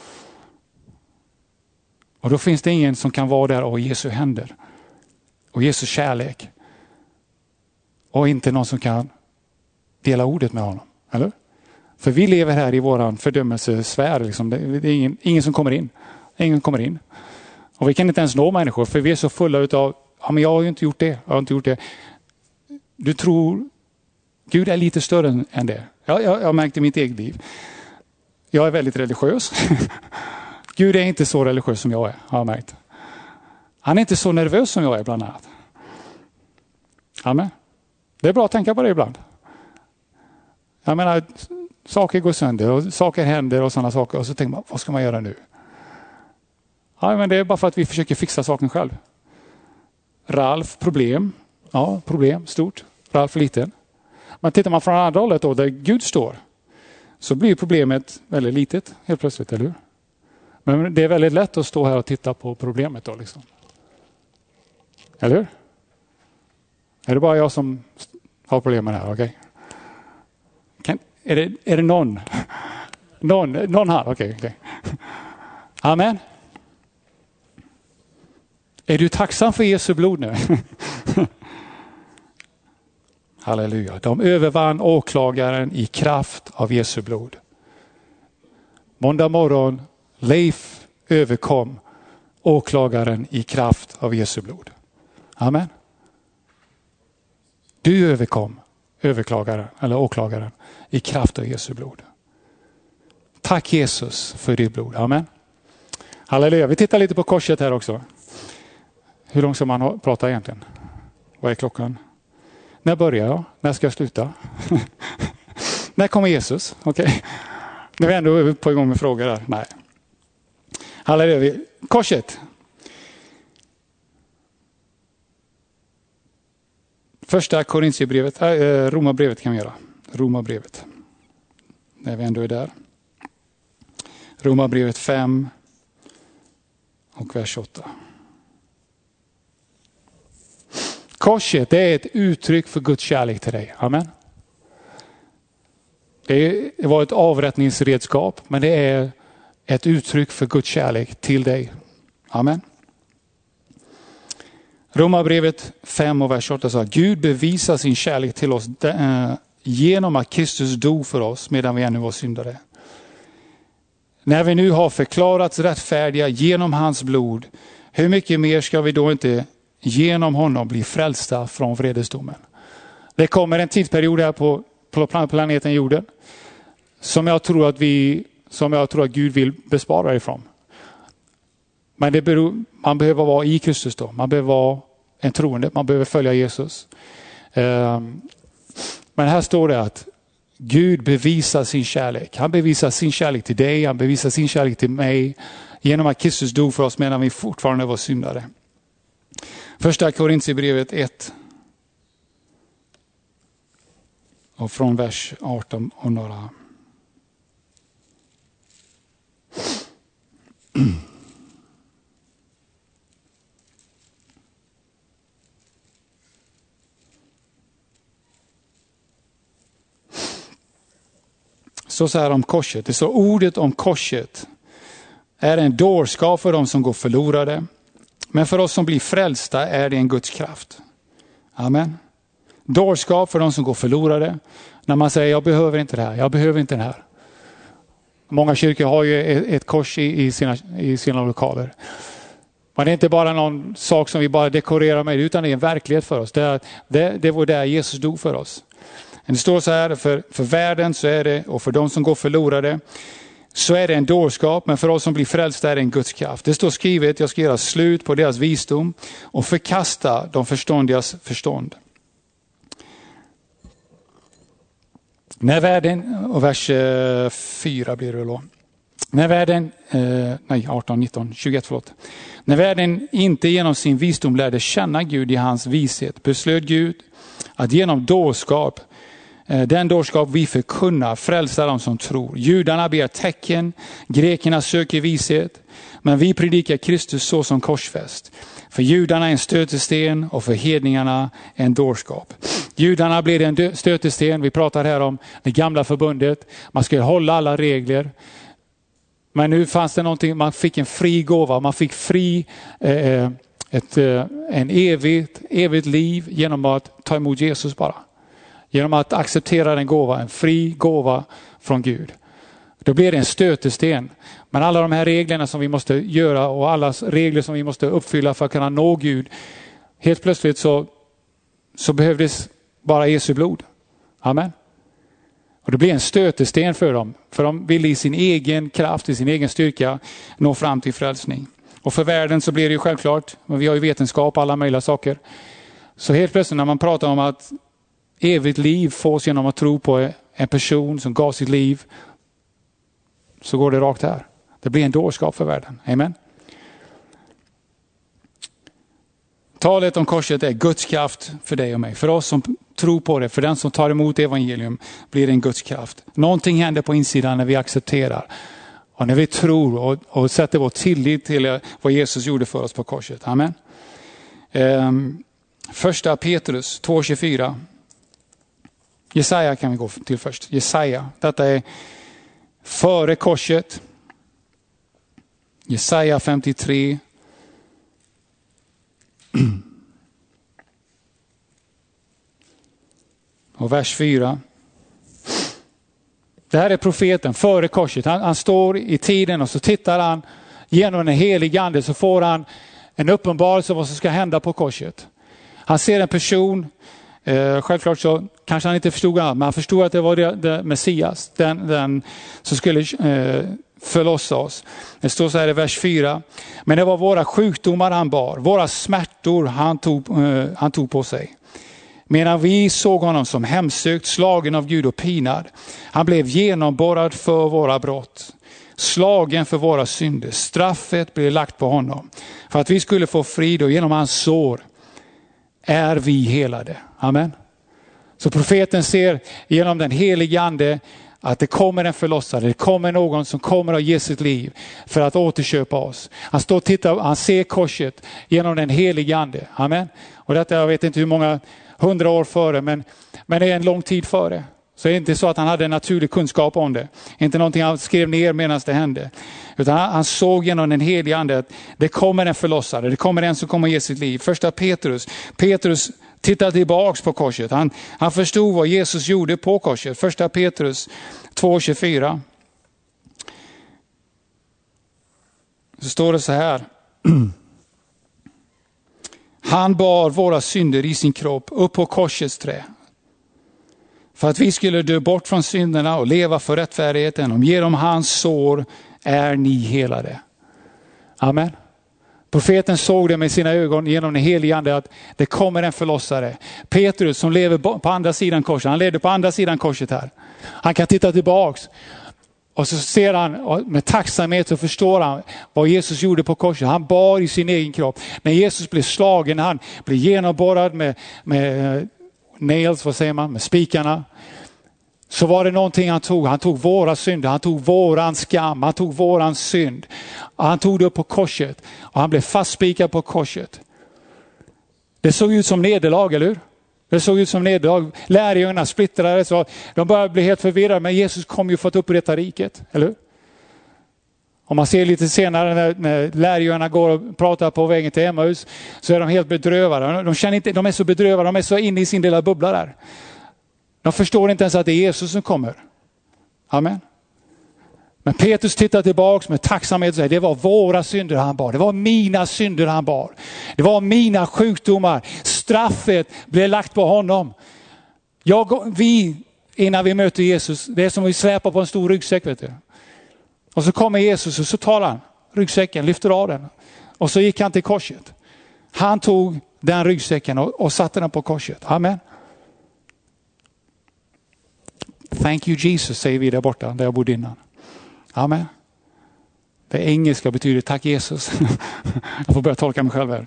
Och då finns det ingen som kan vara där och Jesu händer. Och Jesu kärlek. Och inte någon som kan dela ordet med honom. Eller? För vi lever här i våran fördömelsesfär. Liksom. Det är ingen, ingen som kommer in. Ingen kommer in. Och vi kan inte ens nå människor. För vi är så fulla utav, ja men jag har ju inte gjort det. Jag har inte gjort det. Du tror, Gud är lite större än det. Jag, jag, jag har märkt i mitt eget liv. Jag är väldigt religiös. Gud är inte så religiös som jag är, har jag märkt. Han är inte så nervös som jag är bland annat. Amen. Det är bra att tänka på det ibland. Jag menar, saker går sönder och saker händer och sådana saker. Och så tänker man, vad ska man göra nu? Ja, men det är bara för att vi försöker fixa saken själv. Ralf, problem. Ja, problem, stort. Ralf, liten. Men tittar man från andra hållet då, där Gud står, så blir problemet väldigt litet helt plötsligt, eller hur? Men det är väldigt lätt att stå här och titta på problemet då liksom. Eller hur? Är det bara jag som har problem med det här? Okej. Okay. Är det, är det någon? Någon, någon här? Okej. Okay, okay. Amen. Är du tacksam för Jesu blod nu? Halleluja. De övervann åklagaren i kraft av Jesu blod. Måndag morgon, Leif överkom åklagaren i kraft av Jesu blod. Amen. Du överkom överklagaren eller åklagaren i kraft av Jesu blod. Tack Jesus för ditt blod. Amen. Halleluja. Vi tittar lite på korset här också. Hur långt ska man prata egentligen? Vad är klockan? När börjar jag? När ska jag sluta? När kommer Jesus? Okej. Okay. Nu är vi ändå på igång med frågor där. Nej. Halleluja. Korset. Första Korintierbrevet, äh, Romarbrevet kan vi göra. Romarbrevet. När vi ändå är där. Romarbrevet fem och vers åtta. Korset är ett uttryck för Guds kärlek till dig. Amen. Det var ett avrättningsredskap, men det är ett uttryck för Guds kärlek till dig. Amen. Romarbrevet fem och vers åtta sa: Gud bevisar sin kärlek till oss genom att Kristus dog för oss medan vi ännu var syndare. När vi nu har förklarats rättfärdiga genom hans blod, hur mycket mer ska vi då inte genom honom bli frälsta från vredesdomen? Det kommer en tidsperiod här på planeten jorden som jag tror att vi, som jag tror att Gud vill bespara ifrån. Men det beror, man behöver vara i Kristus då. Man behöver vara en troende. Man behöver följa Jesus. Men här står det att Gud bevisar sin kärlek. Han bevisar sin kärlek till dig. Han bevisar sin kärlek till mig. Genom att Kristus dog för oss medan vi fortfarande var syndare. Första Korintierbrevet ett. Och från vers arton och några. Så så här om korset. Det är så ordet om korset är en dårskap för dem som går förlorade. Men för oss som blir frälsta är det en Guds kraft. Amen. Dårskap för de som går förlorade. När man säger jag behöver inte det här, jag behöver inte det här. Många kyrkor har ju ett kors i, i, sina, i sina lokaler. Men det är inte bara någon sak som vi bara dekorerar med, utan det är en verklighet för oss. Det, det, det var där Jesus dog för oss. Det står så här, för, för världen så är det, och för de som går förlorade så är det en dårskap, men för oss som blir frälsta är det en Guds kraft. Det står skrivet, jag ska göra slut på deras visdom och förkasta de förståndigas förstånd. När världen, och vers fyra blir det då. När världen, eh, nej arton, nitton, tjugoett förlåt. När världen inte genom sin visdom lärde känna Gud i hans vishet, beslöt Gud att genom dårskap, eh, den dårskap vi förkunnar, frälsa dem som tror. Judarna ber tecken, grekerna söker vishet, men vi predikar Kristus så som korsfäst. För judarna är en stötesten och för hedningarna en dårskap. Judarna blir en stötesten. Vi pratar här om det gamla förbundet. Man skulle hålla alla regler. Men nu fanns det någonting, man fick en fri gåva. Man fick fri, eh, ett, eh, en evigt, evigt liv genom att ta emot Jesus bara. Genom att acceptera den gåva, en fri gåva från Gud. Då blir det en stötesten. Men alla de här reglerna som vi måste göra och alla regler som vi måste uppfylla för att kunna nå Gud. Helt plötsligt så, så behövdes bara Jesu blod. Amen. Och det blir en stötesten för dem. För de vill i sin egen kraft, i sin egen styrka nå fram till frälsning. Och för världen så blir det ju självklart. Vi har ju vetenskap och alla möjliga saker. Så helt plötsligt när man pratar om att evigt liv fås genom att tro på en person som gav sitt liv, så går det rakt här. Det blir en dårskap för världen. Amen. Talet om korset är Guds kraft för dig och mig. För oss som tror på det, för den som tar emot evangelium blir det en Guds kraft. Någonting händer på insidan när vi accepterar. Och när vi tror och, och sätter vår tillit till vad Jesus gjorde för oss på korset. Amen. Um, första Petrus två tjugofyra. Jesaja kan vi gå till först. Jesaja. Detta är före korset. Jesaja femtiotre. Och vers fyra. Det här är profeten före korset. Han, han står i tiden och så tittar han genom en helig ande, så får han en uppenbarelse om vad som ska hända på korset. Han ser en person. Eh, självklart så kanske han inte förstod allt, men han förstod att det var det, det Messias, den, den som skulle eh, förlossa oss. Det står så här i vers fyra. Men det var våra sjukdomar han bar, våra smärtor han tog, eh, han tog på sig. Medan vi såg honom som hemsökt, slagen av Gud och pinad. Han blev genomborrad för våra brott, slagen för våra synder. Straffet blev lagt på honom för att vi skulle få frid, och genom hans sår är vi helade. Amen. Så profeten ser genom den helige ande att det kommer en förlossare, det kommer någon som kommer att ge sitt liv för att återköpa oss. Han står och tittar, han ser korset genom den helige ande. Amen. Och detta, jag vet inte hur många hundra år före, men, men det är en lång tid före. Så det är inte så att han hade en naturlig kunskap om det. Inte någonting han skrev ner medan det hände. Utan han, han såg genom den helige ande att det kommer en förlossare, det kommer en som kommer att ge sitt liv. Första Petrus, Petrus tittar tillbaks på korset. Han, han förstod vad Jesus gjorde på korset. Första Petrus två tjugofyra. Så står det så här. Han bar våra synder i sin kropp upp på korsets trä. För att vi skulle dö bort från synderna och leva för rättfärdigheten. Om genom hans sår är ni helade. Amen. Profeten såg det med sina ögon genom den helige ande att det kommer en förlossare. Petrus som lever på andra sidan korset. Han levde på andra sidan korset här. Han kan titta tillbaks. Och så ser han med tacksamhet, så förstår han vad Jesus gjorde på korset. Han bar i sin egen kropp. När Jesus blev slagen, han blev genomborrad med, med nails, vad säger man, med spikarna. Så var det någonting han tog. Han tog våra synder, han tog våran skam, han tog våran synd. Och han tog det upp på korset. Och han blev fastspikad på korset. Det såg ut som nederlag, eller hur? Det såg ut som nederlag. Lärjungarna splittrade, så de började bli helt förvirrade. Men Jesus kom ju för att upprätta riket, eller hur? Om man ser lite senare när, när lärjungarna går och pratar på vägen till Emmaus, så är de helt bedrövade. De, känner inte, de är så bedrövade, de är så inne i sin lilla bubbla där. De förstår inte ens att det är Jesus som kommer. Amen. Men Petrus tittar tillbaks med tacksamhet och säger, det var våra synder han bar. Det var mina synder han bar. Det var mina sjukdomar. Straffet blev lagt på honom. Jag, vi, innan vi möter Jesus, det är som att vi släpar på en stor ryggsäck, vet du. Och så kommer Jesus och så tar han ryggsäcken, lyfter av den. Och så gick han till korset. Han tog den ryggsäcken och, och satte den på korset. Amen. Thank you Jesus, säger vi där borta där jag bodde innan. Amen. Det engelska betyder tack Jesus. Jag får börja tolka mig själv här.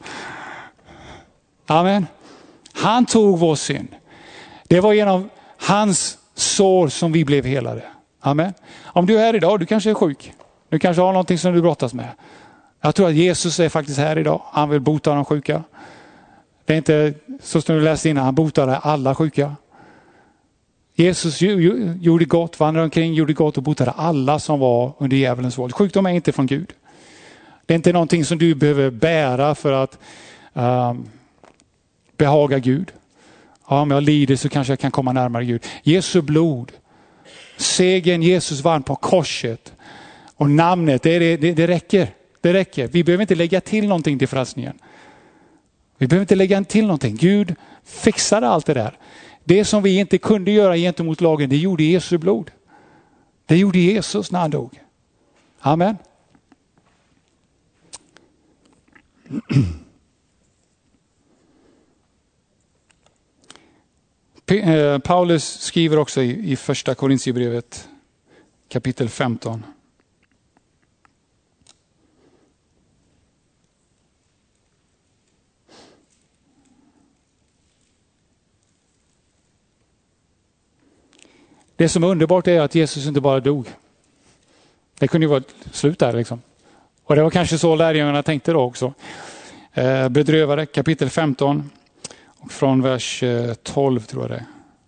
Amen. Han tog vår synd. Det var genom hans sår som vi blev helade. Amen. Om du är här idag, du kanske är sjuk. Du kanske har någonting som du brottas med. Jag tror att Jesus är faktiskt här idag. Han vill bota de sjuka. Det är inte så som du läste innan. Han botade alla sjuka. Jesus gjorde gott, vandrade omkring, gjorde gott och botade alla som var under djävulens våld. Sjukdom är inte från Gud. Det är inte någonting som du behöver bära för att um, behaga Gud. Ja, om jag lider så kanske jag kan komma närmare Gud. Jesu blod, segern Jesus vann på korset och namnet, det, det, det räcker. Det räcker. Vi behöver inte lägga till någonting till frälsningen. Vi behöver inte lägga till någonting. Gud fixade allt det där. Det som vi inte kunde göra gentemot lagen, det gjorde Jesu blod. Det gjorde Jesus när han dog. Amen. Paulus skriver också i, i första Korintierbrevet kapitel femton. Det som är underbart är att Jesus inte bara dog. Det kunde ju vara slut där liksom. Och det var kanske så lärjungarna tänkte då också. Eh, bedrövade kapitel femton och från vers tolv tror jag det.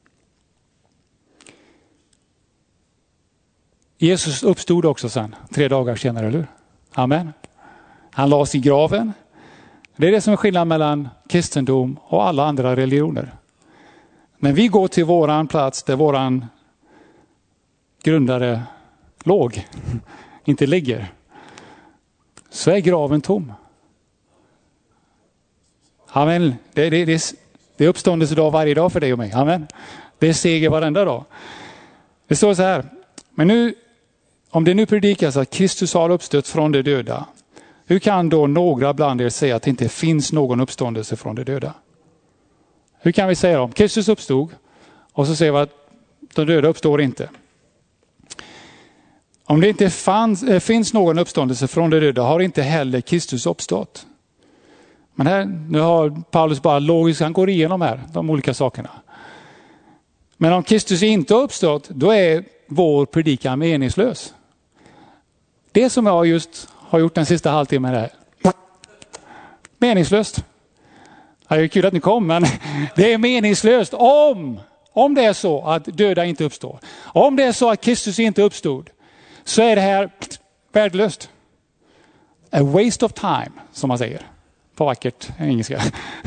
Jesus uppstod också sen, tre dagar senare, eller hur? Amen. Han lades i graven. Det är det som är skillnaden mellan kristendom och alla andra religioner. När vi går till våran plats där våran grundare låg, inte ligger, så är graven tom. Amen. Det, det, det, det är uppståndelsedag varje dag för dig och mig. Amen. Det är seger varenda dag. Det står så här. Men nu, om det nu predikas att Kristus har uppstått från de döda, hur kan då några bland er säga att det inte finns någon uppståndelse från de döda? Hur kan vi säga om Kristus uppstod och så säger vi att de döda uppstår inte? Om det inte fanns, finns någon uppståndelse från de döda har inte heller Kristus uppstått. Men här, nu har Paulus bara logiskt, han går igenom här, de olika sakerna. Men om Kristus inte har uppstått, då är vår predikan meningslös. Det som jag just har gjort den sista halvtimmen här. Meningslöst. Det är kul att ni kom, men det är meningslöst om, om det är så att döda inte uppstår. Om det är så att Kristus inte uppstod, så är det här värdelöst. A waste of time, som man säger. På vackert engelska.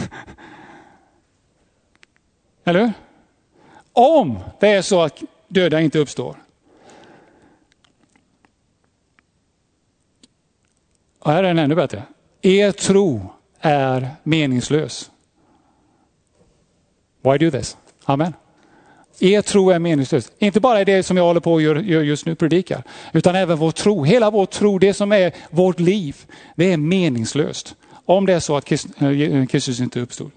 Eller hur? Om det är så att döda inte uppstår. Och här är den ännu bättre. Er tro är meningslös. Why do this? Amen. Er tro är meningslös. Inte bara det som jag håller på att göra just nu, predikar. Utan även vår tro. Hela vår tro, det som är vårt liv. Det är meningslöst. Om det är så att Kristus inte uppstod.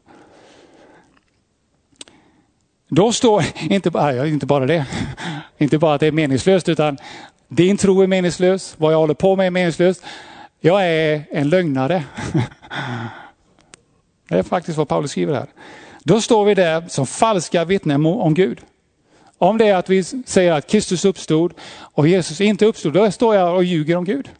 Då står inte bara, inte bara det. Inte bara att det är meningslöst, utan din tro är meningslös. Vad jag håller på med är meningslöst. Jag är en lögnare. Det är faktiskt vad Paulus skriver här. Då står vi där som falska vittnen om Gud. Om det är att vi säger att Kristus uppstod och Jesus inte uppstod, då står jag och ljuger om Gud.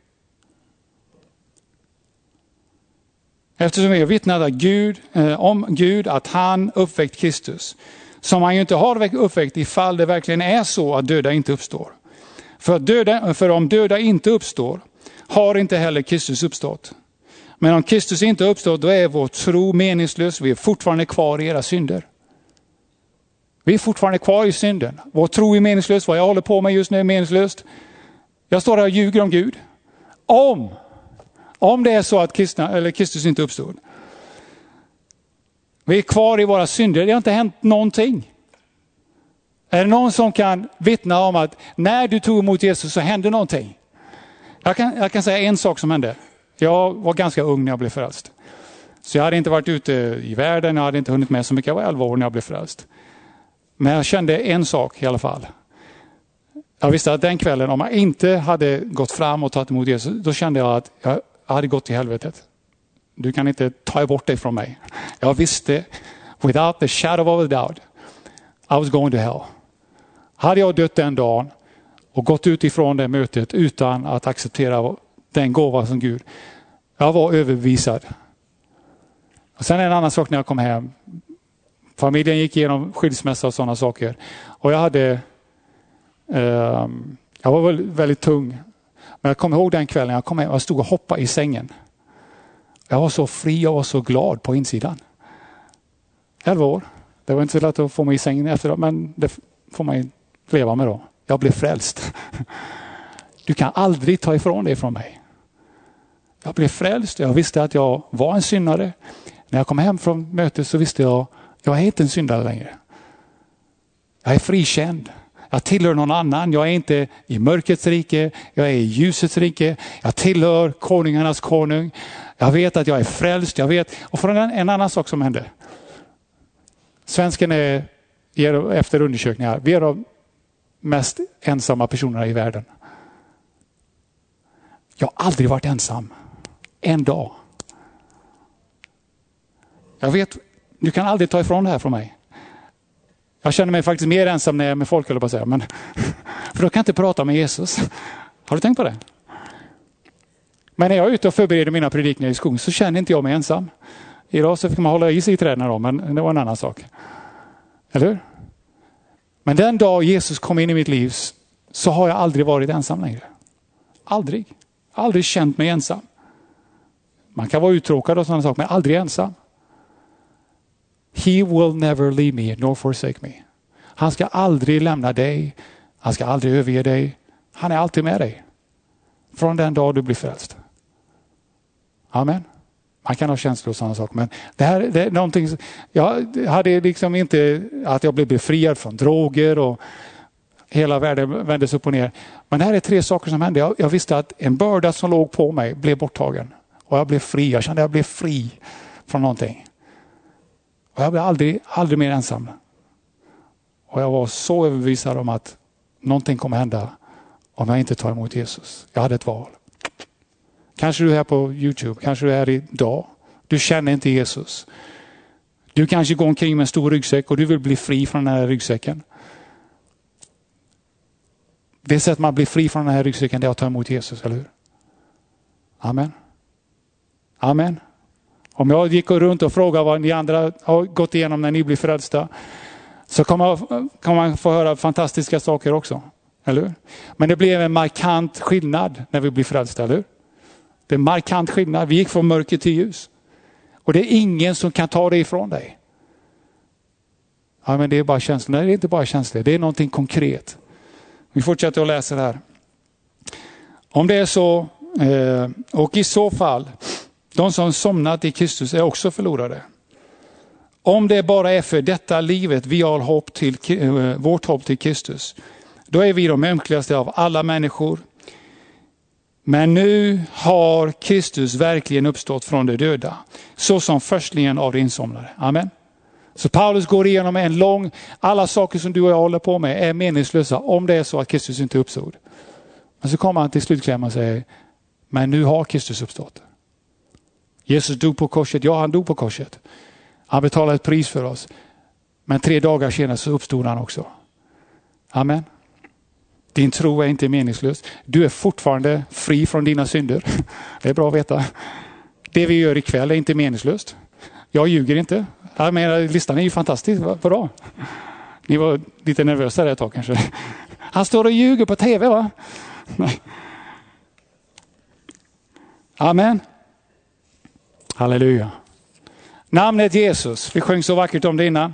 Eftersom vi har vittnat att Gud, eh, om Gud att han uppväckt Kristus. Som han ju inte har uppväckt ifall det verkligen är så att döda inte uppstår. För, döda, för om döda inte uppstår har inte heller Kristus uppstått. Men om Kristus inte uppstår, då är vår tro meningslös. Vi är fortfarande kvar i era synder. Vi är fortfarande kvar i synden. Vår tro är meningslös. Vad jag håller på med just nu är meningslöst. Jag står här och ljuger om Gud. Om, om det är så att Kristna, eller Kristus inte uppstod. Vi är kvar i våra synder. Det har inte hänt någonting. Är det någon som kan vittna om att när du tog emot Jesus så hände någonting? Jag kan, jag kan säga en sak som hände. Jag var ganska ung när jag blev frälst. Så jag hade inte varit ute i världen. Jag hade inte hunnit med så mycket. Jag var elva år när jag blev frälst. Men jag kände en sak i alla fall. Jag visste att den kvällen, om jag inte hade gått fram och tagit emot Jesus, då kände jag att jag hade gått till helvetet. Du kan inte ta bort dig från mig. Jag visste, without the shadow of a doubt, I was going to hell. Hade jag dött den dagen och gått ut ifrån det mötet utan att acceptera den gåva som Gud. Jag var överbevisad. Och sen en annan sak när jag kom hem. Familjen gick igenom skilsmässa och sådana saker. Och jag hade, eh, jag var väldigt, väldigt tung. Men jag kommer ihåg den kvällen jag kom hem och jag stod och hoppade i sängen. Jag var så fri och var så glad på insidan. elva år. Det var inte så lätt att få mig i sängen efteråt, men det får man ju leva med då. Jag blev frälst. Du kan aldrig ta ifrån det från mig. Jag blev frälst. Jag visste att jag var en syndare. När jag kom hem från mötet så visste jag jag är inte en syndare längre. Jag är frikänd. Jag tillhör någon annan. Jag är inte i mörkrets rike. Jag är i ljusets rike. Jag tillhör konungarnas konung. Jag vet att jag är frälst. Jag vet. Och för en, en annan sak som hände. Svensken är, efter undersökningar, vi är de mest ensamma personerna i världen. Jag har aldrig varit ensam. En dag. Jag vet, du kan aldrig ta ifrån det här från mig. Jag känner mig faktiskt mer ensam när jag är med folk, eller på att säga. Men, för då kan jag inte prata med Jesus. Har du tänkt på det? Men när jag är ute och förbereder mina predikningar i skolan så känner inte jag mig ensam. Idag så fick man hålla i sig i träden då, men det var en annan sak. Eller hur? Men den dag Jesus kom in i mitt liv så har jag aldrig varit ensam längre. Aldrig. Aldrig känt mig ensam. Man kan vara uttråkad och sådana saker, men aldrig ensam. He will never leave me nor forsake me. Han ska aldrig lämna dig. Han ska aldrig överge dig. Han är alltid med dig. Från den dag du blir frälst. Amen. Man kan ha känslor och sådana saker. Men det här det är någonting. Jag hade liksom inte att jag blev befriad från droger och hela världen vändes upp och ner. Men det här är tre saker som hände. Jag, jag visste att en börda som låg på mig blev borttagen. Och jag blev fri. Jag kände att jag blev fri från någonting. Och jag blev aldrig, aldrig mer ensam. Och jag var så överbevisad om att någonting kommer hända om jag inte tar emot Jesus. Jag hade ett val. Kanske du är här på YouTube. Kanske du är här idag. Du känner inte Jesus. Du kanske går omkring med en stor ryggsäck och du vill bli fri från den här ryggsäcken. Det sätt man blir fri från den här ryggsäcken, det är att ta emot Jesus, eller hur? Amen. Amen. Om jag gick runt och frågade vad ni andra har gått igenom när ni blir frälsta, så kan man, kan man få höra fantastiska saker också. Eller hur? Men det blev en markant skillnad när vi blir frälsta, eller hur? Det är en markant skillnad. Vi gick från mörker till ljus. Och det är ingen som kan ta det ifrån dig. Ja, men det är bara känslor. Nej, det är inte bara känslor. Det är någonting konkret. Vi fortsätter att läsa det här. Om det är så, eh, och i så fall, de som somnat i Kristus är också förlorade. Om det bara är för detta livet vi har hopp till, eh, vårt hopp till Kristus, då är vi de ömkligaste av alla människor. Men nu har Kristus verkligen uppstått från de döda, så som förstlingen av de insomnade. Amen. Så Paulus går igenom en lång, alla saker som du och jag håller på med är meningslösa om det är så att Kristus inte uppstod. Men så kommer han till slutklämmen och säger, men nu har Kristus uppstått. Jesus dog på korset, ja han dog på korset. Han betalade ett pris för oss. Men tre dagar senare så uppstod han också. Amen. Din tro är inte meningslös. Du är fortfarande fri från dina synder. Det är bra att veta. Det vi gör ikväll är inte meningslöst. Jag ljuger inte. Jag menar, listan är ju fantastisk. Bra. Ni var lite nervösa där ett tag kanske. Han står och ljuger på tv, va? Nej. Amen. Halleluja. Namnet Jesus. Vi sjöng så vackert om det innan.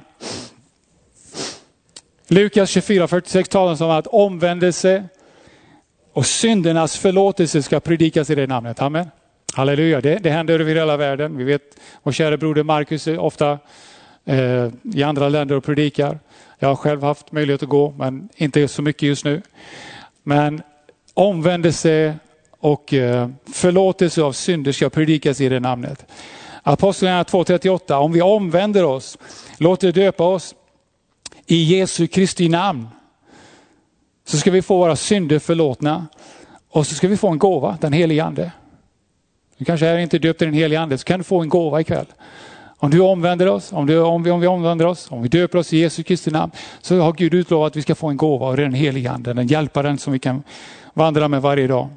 Lukas tjugofyra fyrtiosex talar om att omvändelse och syndernas förlåtelse ska predikas i det namnet. Amen. Halleluja. Det, det händer över hela världen. Vi vet, vår kära broder Marcus är ofta eh, i andra länder och predikar. Jag har själv haft möjlighet att gå, men inte så mycket just nu. Men omvändelse och eh, förlåtelse av synder ska predikas i det namnet. Apostlagärningarna två trettioåtta. Om vi omvänder oss, låter döpa oss i Jesu Kristi namn, så ska vi få våra synder förlåtna. Och så ska vi få en gåva, den helige ande. Du kanske är inte döpt i den helige ande, så kan du få en gåva ikväll. Om du omvänder oss, om, du, om, vi, om vi omvänder oss, om vi döper oss i Jesu Kristi namn, så har Gud utlovat att vi ska få en gåva, och det är den helige ande, den hjälparen som vi kan vandra med varje dag.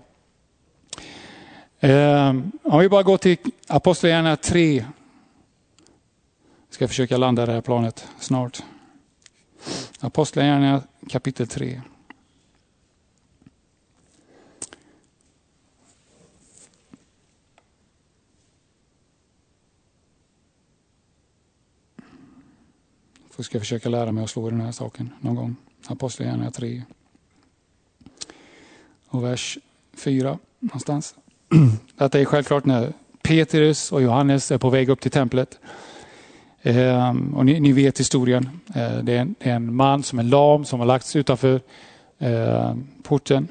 Um, om vi bara går till Apostlagärningarna tre. Ska jag försöka landa det här planet snart. Apostlagärningarna kapitel tre. Så ska jag försöka lära mig att slå den här saken någon gång. Apostlagärningarna tre. Och vers fyra någonstans. Detta är självklart när Petrus och Johannes är på väg upp till templet. Eh, och ni, ni vet historien. Eh, det är en, en man som är lam som har lagts utanför eh, porten.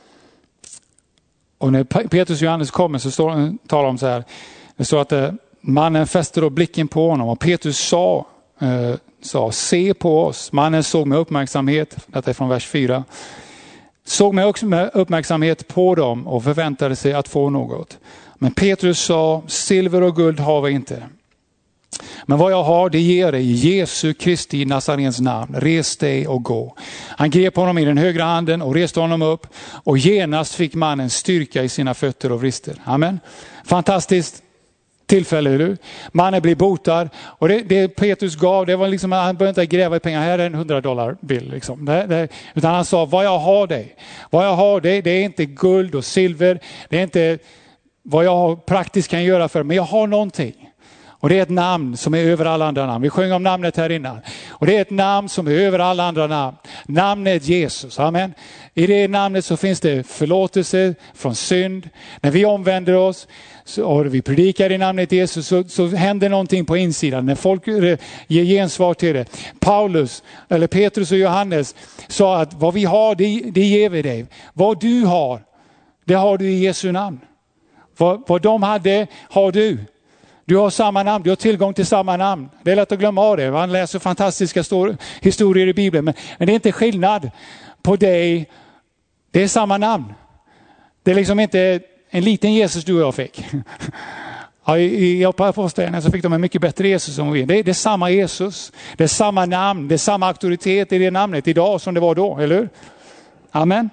Och när Petrus och Johannes kommer så står, talar de så här. Det står att eh, mannen fäster då blicken på honom, och Petrus sa, eh, sa se på oss. Mannen såg med uppmärksamhet, detta är från vers fyra. Såg med uppmärksamhet på dem och förväntade sig att få något. Men Petrus sa, silver och guld har vi inte. Men vad jag har, det ger dig i Jesu Kristi Nazarens namn. Res dig och gå. Han grep honom i den högra handen och reste honom upp. Och genast fick mannen styrka i sina fötter och vrister. Amen. Fantastiskt tillfälle, eller hur? Mannen blir botad. Och det, det Petrus gav, det var liksom, han började inte gräva i pengar. Här är en hundra dollar bill. Liksom. Det, det, utan han sa, vad jag har dig. Vad jag har dig, det är inte guld och silver. Det är inte vad jag praktiskt kan göra för, men jag har någonting. Och det är ett namn som är över alla andra namn. Vi sjöng om namnet här innan. Och det är ett namn som är över alla andra namn. Namnet Jesus. Amen. I det namnet så finns det förlåtelse från synd. När vi omvänder oss och vi predikar i namnet Jesus, så, så händer någonting på insidan. När folk ger gensvar till det. Paulus, eller Petrus och Johannes sa att vad vi har, det, det ger vi dig. Vad du har, det har du i Jesu namn. Vad, vad de hade, har du. Du har samma namn, du har tillgång till samma namn. Det är lätt att glömma av det. Man läser fantastiska stor- historier i Bibeln. Men, men det är inte skillnad på dig. Det är samma namn. Det är liksom inte en liten Jesus du och jag fick. Ja, i, i apostlagärningarna så fick de en mycket bättre Jesus som vi. Det är, det är samma Jesus. Det är samma namn. Det är samma auktoritet i det namnet idag som det var då, eller hur? Amen.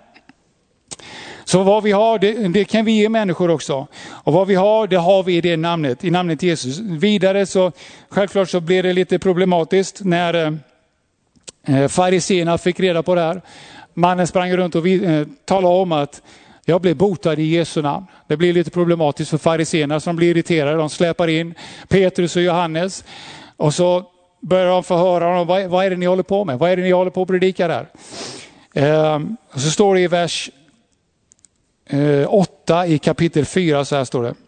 Så vad vi har, det, det kan vi ge människor också. Och vad vi har, det har vi i det namnet, i namnet Jesus. Vidare så, självklart så blir det lite problematiskt när eh, fariséerna fick reda på det här. Mannen sprang runt och vi, eh, talade om att jag blev botad i Jesu namn. Det blir lite problematiskt för fariséerna som blir irriterade. De släpar in Petrus och Johannes. Och så börjar de förhöra dem. Vad, vad är det ni håller på med? Vad är det ni håller på att predika där? Eh, och så står det i vers eh, åtta i kapitel fyra, så här står det.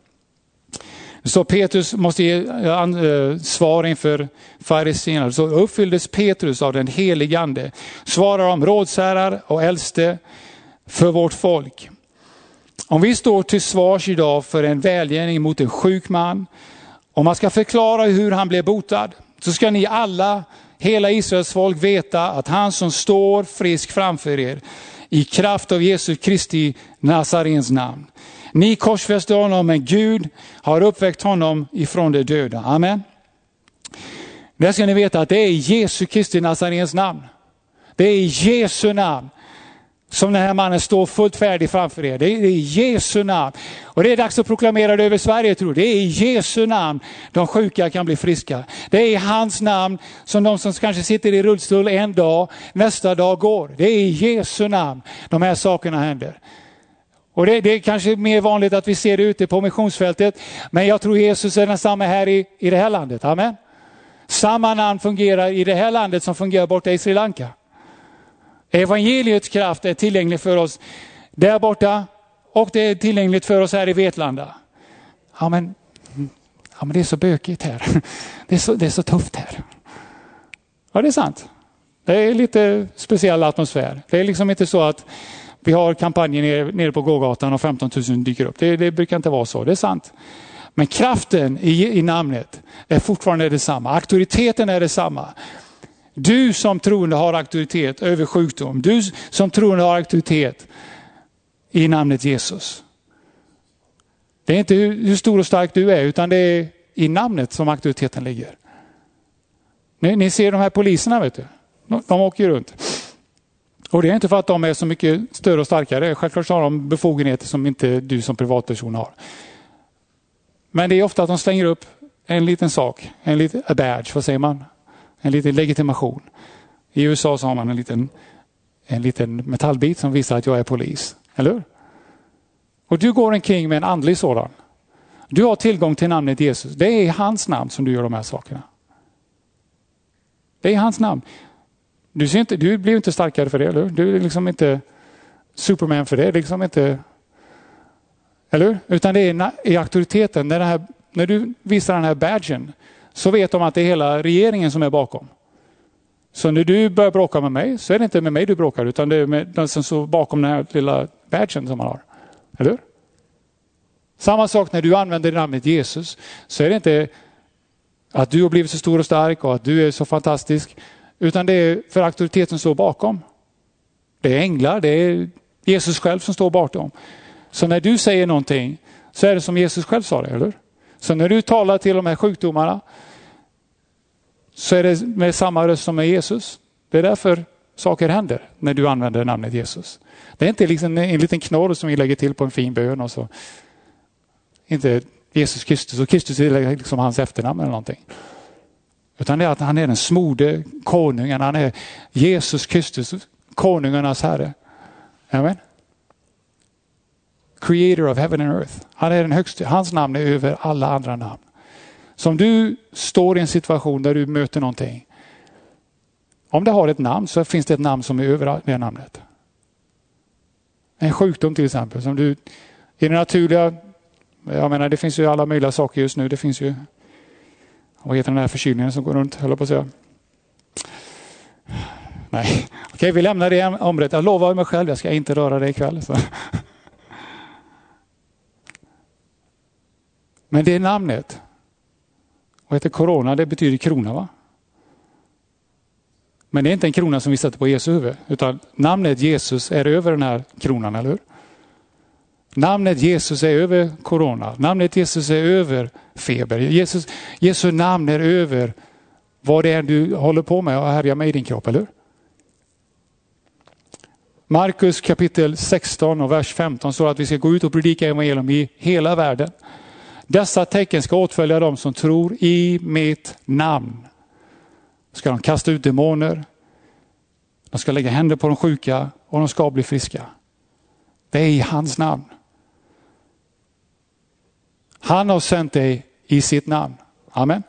Så Petrus måste ge eh, svar inför fariséerna. Så uppfylldes Petrus av den helige ande. Svarar om rådsherrar och äldste för vårt folk. Om vi står till svars idag för en välgärning mot en sjuk man, om man ska förklara hur han blev botad, så ska ni alla, hela Israels folk, veta att han som står frisk framför er i kraft av Jesus Kristi Nazarens namn. Ni korsfäste honom, men Gud har uppväckt honom ifrån de döda. Amen. Det ska ni veta att det är Jesus Kristi Nazarens namn. Det är Jesu namn som den här mannen står fullt färdig framför er. Det är, det är Jesu namn. Och det är dags att proklamera det över Sverige, tror jag. Det är i Jesu namn de sjuka kan bli friska. Det är i hans namn som de som kanske sitter i rullstol en dag, nästa dag går. Det är i Jesu namn de här sakerna händer. Och det, det är kanske mer vanligt att vi ser det ute på missionsfältet. Men jag tror Jesus är densamma här i, i det här landet. Amen. Samma namn fungerar i det här landet som fungerar borta i Sri Lanka. Evangeliets kraft är tillgänglig för oss där borta och det är tillgängligt för oss här i Vetlanda. Ja men, ja, men det är så bökigt här. Det är så, det är så tufft här. Ja, det är sant. Det är lite speciell atmosfär. Det är liksom inte så att vi har kampanjer nere, nere på gågatan och femton tusen dyker upp. Det, det brukar inte vara så, det är sant. Men kraften i, i namnet är fortfarande detsamma. Auktoriteten är detsamma. Du som troende har auktoritet över sjukdom. Du som troende har auktoritet i namnet Jesus. Det är inte hur, hur stor och stark du är, utan det är i namnet som auktoriteten ligger. Ni, ni ser de här poliserna, vet du. De, de åker runt. Och det är inte för att de är så mycket större och starkare. Självklart har de befogenheter som inte du som privatperson har. Men det är ofta att de slänger upp en liten sak. En liten a badge, vad säger man? En liten legitimation. I U S A så har man en liten, en liten metallbit som visar att jag är polis. Eller hur? Och du går omkring med en andlig sådan. Du har tillgång till namnet Jesus. Det är i hans namn som du gör de här sakerna. Det är i hans namn. Du, ser inte, du blir inte starkare för det, eller hur? Du är liksom inte Superman för det. Det är liksom inte, eller hur? Utan det är i auktoriteten. När, den här, när du visar den här badgen så vet de att det är hela regeringen som är bakom. Så när du börjar bråka med mig så är det inte med mig du bråkar, utan det är med den som står bakom den här lilla badgen som man har. Eller hur? Samma sak när du använder namnet Jesus, så är det inte att du har blivit så stor och stark och att du är så fantastisk, utan det är för auktoriteten står bakom. Det är änglar, det är Jesus själv som står bakom. Så när du säger någonting så är det som Jesus själv sa det, eller? Så när du talar till de här sjukdomarna så är det med samma röst som med Jesus. Det är därför saker händer när du använder namnet Jesus. Det är inte liksom en liten knorr som vi lägger till på en fin bön och så. Inte Jesus Kristus, och Kristus är liksom hans efternamn eller någonting. Utan det är att han är den smorde konungen. Han är Jesus Kristus, konungarnas herre. Amen. Creator of heaven and earth. Han är den högste. Hans namn är över alla andra namn. Så om du står i en situation där du möter någonting. Om det har ett namn så finns det ett namn som är över det namnet. En sjukdom till exempel. Som du, i det naturliga, jag menar det finns ju alla möjliga saker just nu. Det finns ju, vad heter den här förkylningen som går runt, höll jag på att säga. Nej, okej, vi lämnar det området. Jag lovar mig själv, jag ska inte röra det ikväll. Så. Men det är namnet. Och heter corona, det betyder krona, va? Men det är inte en krona som vi sätter på Jesu huvud. Utan namnet Jesus är över den här kronan, eller hur? Namnet Jesus är över corona. Namnet Jesus är över feber. Jesus, Jesu namn är över vad det är du håller på med och härjar med i din kropp, eller? Markus kapitel sexton och vers femton står att vi ska gå ut och predika evangelium i hela världen. Dessa tecken ska åtfölja dem som tror i mitt namn. Ska de kasta ut demoner. De ska lägga händer på de sjuka och de ska bli friska. Det är i hans namn. Han har sänt dig i sitt namn. Amen.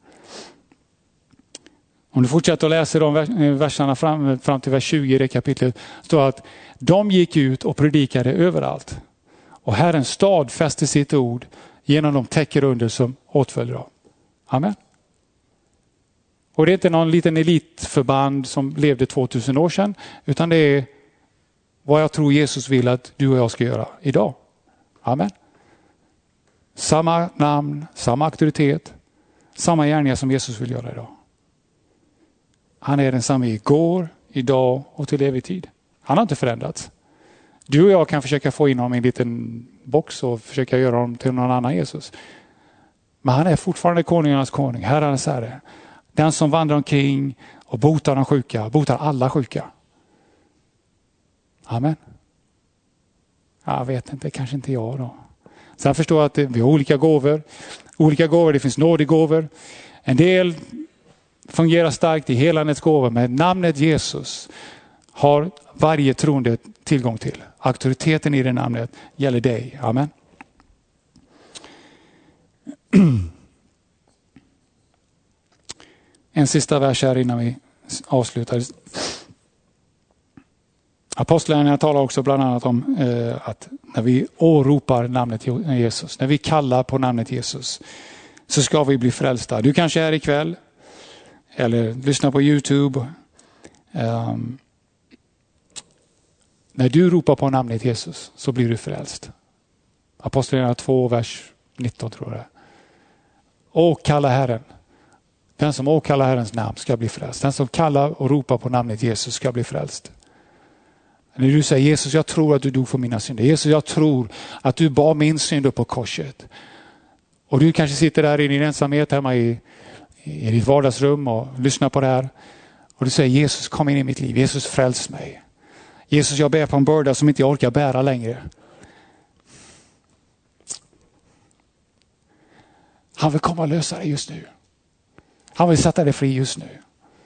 Om du fortsätter att läsa de verserna fram, fram till vers tjugo i det kapitlet, står att de gick ut och predikade överallt. Och Herren stadfäste sitt ord genom de täcker under som åtföljer dem. Amen. Och det är inte någon liten elitförband som levde tvåtusen år sedan, utan det är vad jag tror Jesus vill att du och jag ska göra idag. Amen. Samma namn, samma auktoritet, samma gärningar som Jesus vill göra idag. Han är densamma igår, idag och till evig tid. Han har inte förändrats. Du och jag kan försöka få in honom i en liten box och försöka göra honom till någon annan Jesus. Men han är fortfarande konungarnas konung, herrarnas herre. Den som vandrar omkring och botar de sjuka, botar alla sjuka. Amen. Jag vet inte, kanske inte jag då. Sen förstår jag att vi har olika gåvor. Olika gåvor, det finns nådegåvor. En del fungerar starkt i helandets gåvor, men namnet Jesus har varje troende tillgång till. Auktoriteten i det namnet gäller dig. Amen. En sista vers här innan vi avslutar. Apostlagärningarna talar också bland annat om eh, att när vi åropar namnet Jesus, när vi kallar på namnet Jesus, så ska vi bli frälsta. Du kanske är ikväll eller lyssnar på YouTube. Um, när du ropar på namnet Jesus så blir du frälst. Apostlagärningarna två, vers nitton tror jag. Åkalla Herren. Den som åkallar Herrens namn ska bli frälst. Den som kallar och ropar på namnet Jesus ska bli frälst. När du säger Jesus, jag tror att du dog för mina synder. Jesus, jag tror att du bar min synd upp på korset. Och du kanske sitter där i din ensamhet hemma i, i ditt vardagsrum och lyssnar på det här. Och du säger, Jesus, kom in i mitt liv. Jesus, fräls mig. Jesus, jag bär på en börda som inte jag orkar bära längre. Han vill komma och lösa det just nu. Han vill sätta dig fri just nu.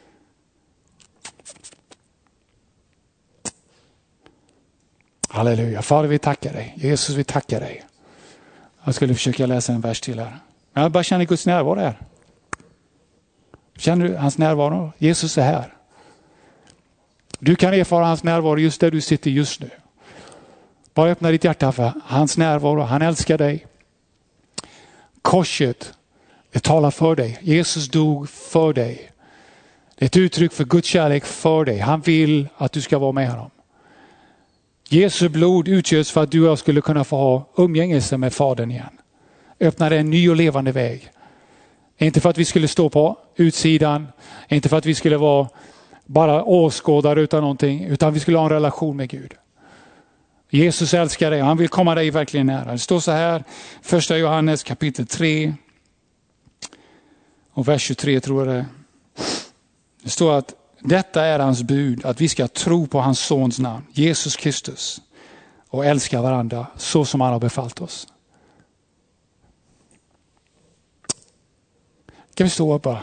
Halleluja. Fader, vi tackar dig. Jesus, vi tackar dig. Jag skulle försöka läsa en vers till här. Jag bara känner Guds närvaro här. Känner du hans närvaro? Jesus är här. Du kan erfara hans närvaro just där du sitter just nu. Bara öppna ditt hjärta för hans närvaro. Han älskar dig. Korset, det talar för dig. Jesus dog för dig. Det är ett uttryck för Guds kärlek för dig. Han vill att du ska vara med honom. Jesu blod utgörs för att du och jag skulle kunna få ha umgängelse med Fadern igen. Öppnar en ny och levande väg. Inte för att vi skulle stå på utsidan. Inte för att vi skulle vara bara åskådare utan någonting. Utan vi skulle ha en relation med Gud. Jesus älskar dig. Han vill komma dig verkligen nära. Det står så här. Första Johannes kapitel tre. Och vers tjugotre tror jag det. Det står att detta är hans bud. Att vi ska tro på hans sons namn. Jesus Kristus. Och älska varandra så som han har befallt oss. Kan vi stå upp bara?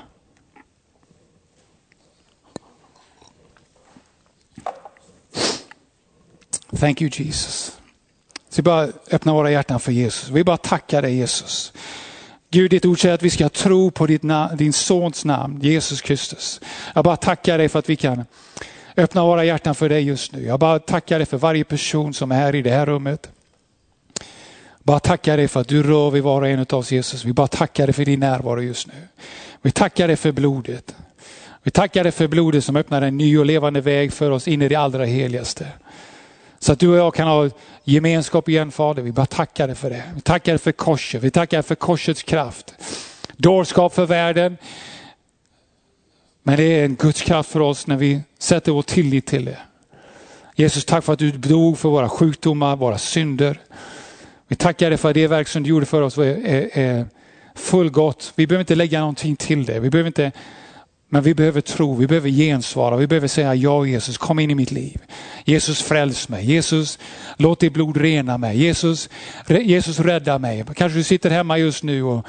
Thank you Jesus. Så vi bara öppna våra hjärtan för Jesus. Vi bara tackar dig Jesus. Gud, ditt ord säger att vi ska tro på ditt na- din sons namn, Jesus Kristus. Jag bara tackar dig för att vi kan öppna våra hjärtan för dig just nu. Jag bara tackar dig för varje person som är här i det här rummet. Bara tackar dig för att du rör vid var och en av oss Jesus. Vi bara tackar dig för din närvaro just nu. Vi tackar dig för blodet. Vi tackar dig för blodet som öppnar en ny och levande väg för oss in i det allra heligaste. Så att du och jag kan ha gemenskap igen, Fader. Vi bara tackar dig för det. Vi tackar dig för korset. Vi tackar dig för korsets kraft. Dårskap för världen. Men det är en Guds kraft för oss när vi sätter vår tillit till det. Jesus, tack för att du dog för våra sjukdomar, våra synder. Vi tackar dig för det verk som du gjorde för oss är, är, är fullgott. Vi behöver inte lägga någonting till det. Vi behöver inte, men vi behöver tro, vi behöver gensvara. Vi behöver säga ja Jesus, kom in i mitt liv. Jesus fräls mig. Jesus, låt ditt blod rena mig. Jesus, Jesus rädda mig. Kanske du sitter hemma just nu och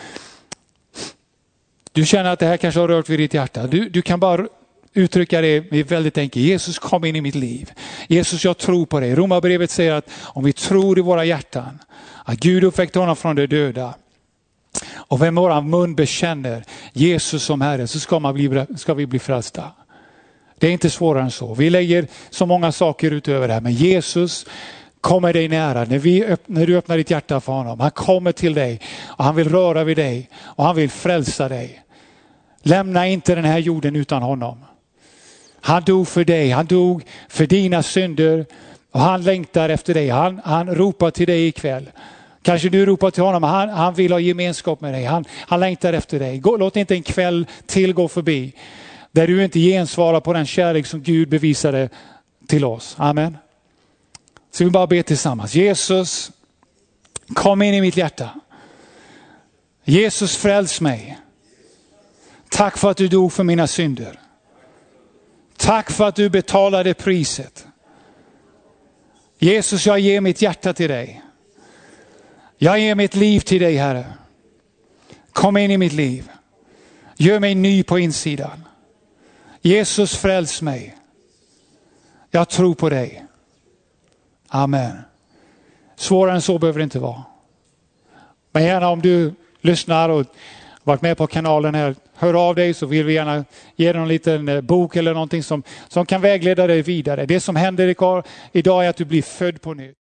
du känner att det här kanske har rört vid ditt hjärta. Du, du kan bara uttrycka det väldigt enkelt. Jesus, kom in i mitt liv. Jesus, jag tror på dig. Romarbrevet säger att om vi tror i våra hjärtan att Gud uppväckte honom från de döda och vem våran mun bekänner Jesus som Herre, så ska, man bli, ska vi bli frälsta. Det är inte svårare än så. Vi lägger så många saker utöver det här. Men Jesus kommer dig nära när, vi, när du öppnar ditt hjärta för honom. Han kommer till dig och han vill röra vid dig och han vill frälsa dig. Lämna inte den här jorden utan honom. Han dog för dig, han dog för dina synder och han längtar efter dig. Han, han ropar till dig ikväll. Kanske du ropar till honom, han, han vill ha gemenskap med dig. Han, han längtar efter dig. Gå, låt inte en kväll till gå förbi där du inte gensvarar på den kärlek som Gud bevisade till oss. Amen. Så vi bara ber tillsammans. Jesus, kom in i mitt hjärta. Jesus, fräls mig. Tack för att du dog för mina synder. Tack för att du betalade priset. Jesus, jag ger mitt hjärta till dig. Jag ger mitt liv till dig, Herre. Kom in i mitt liv. Gör mig ny på insidan. Jesus, fräls mig. Jag tror på dig. Amen. Svårare än så behöver det inte vara. Men gärna om du lyssnar och varit med på kanalen här, hör av dig så vill vi gärna ge dig en liten bok eller någonting som, som kan vägleda dig vidare. Det som händer idag är att du blir född på nytt.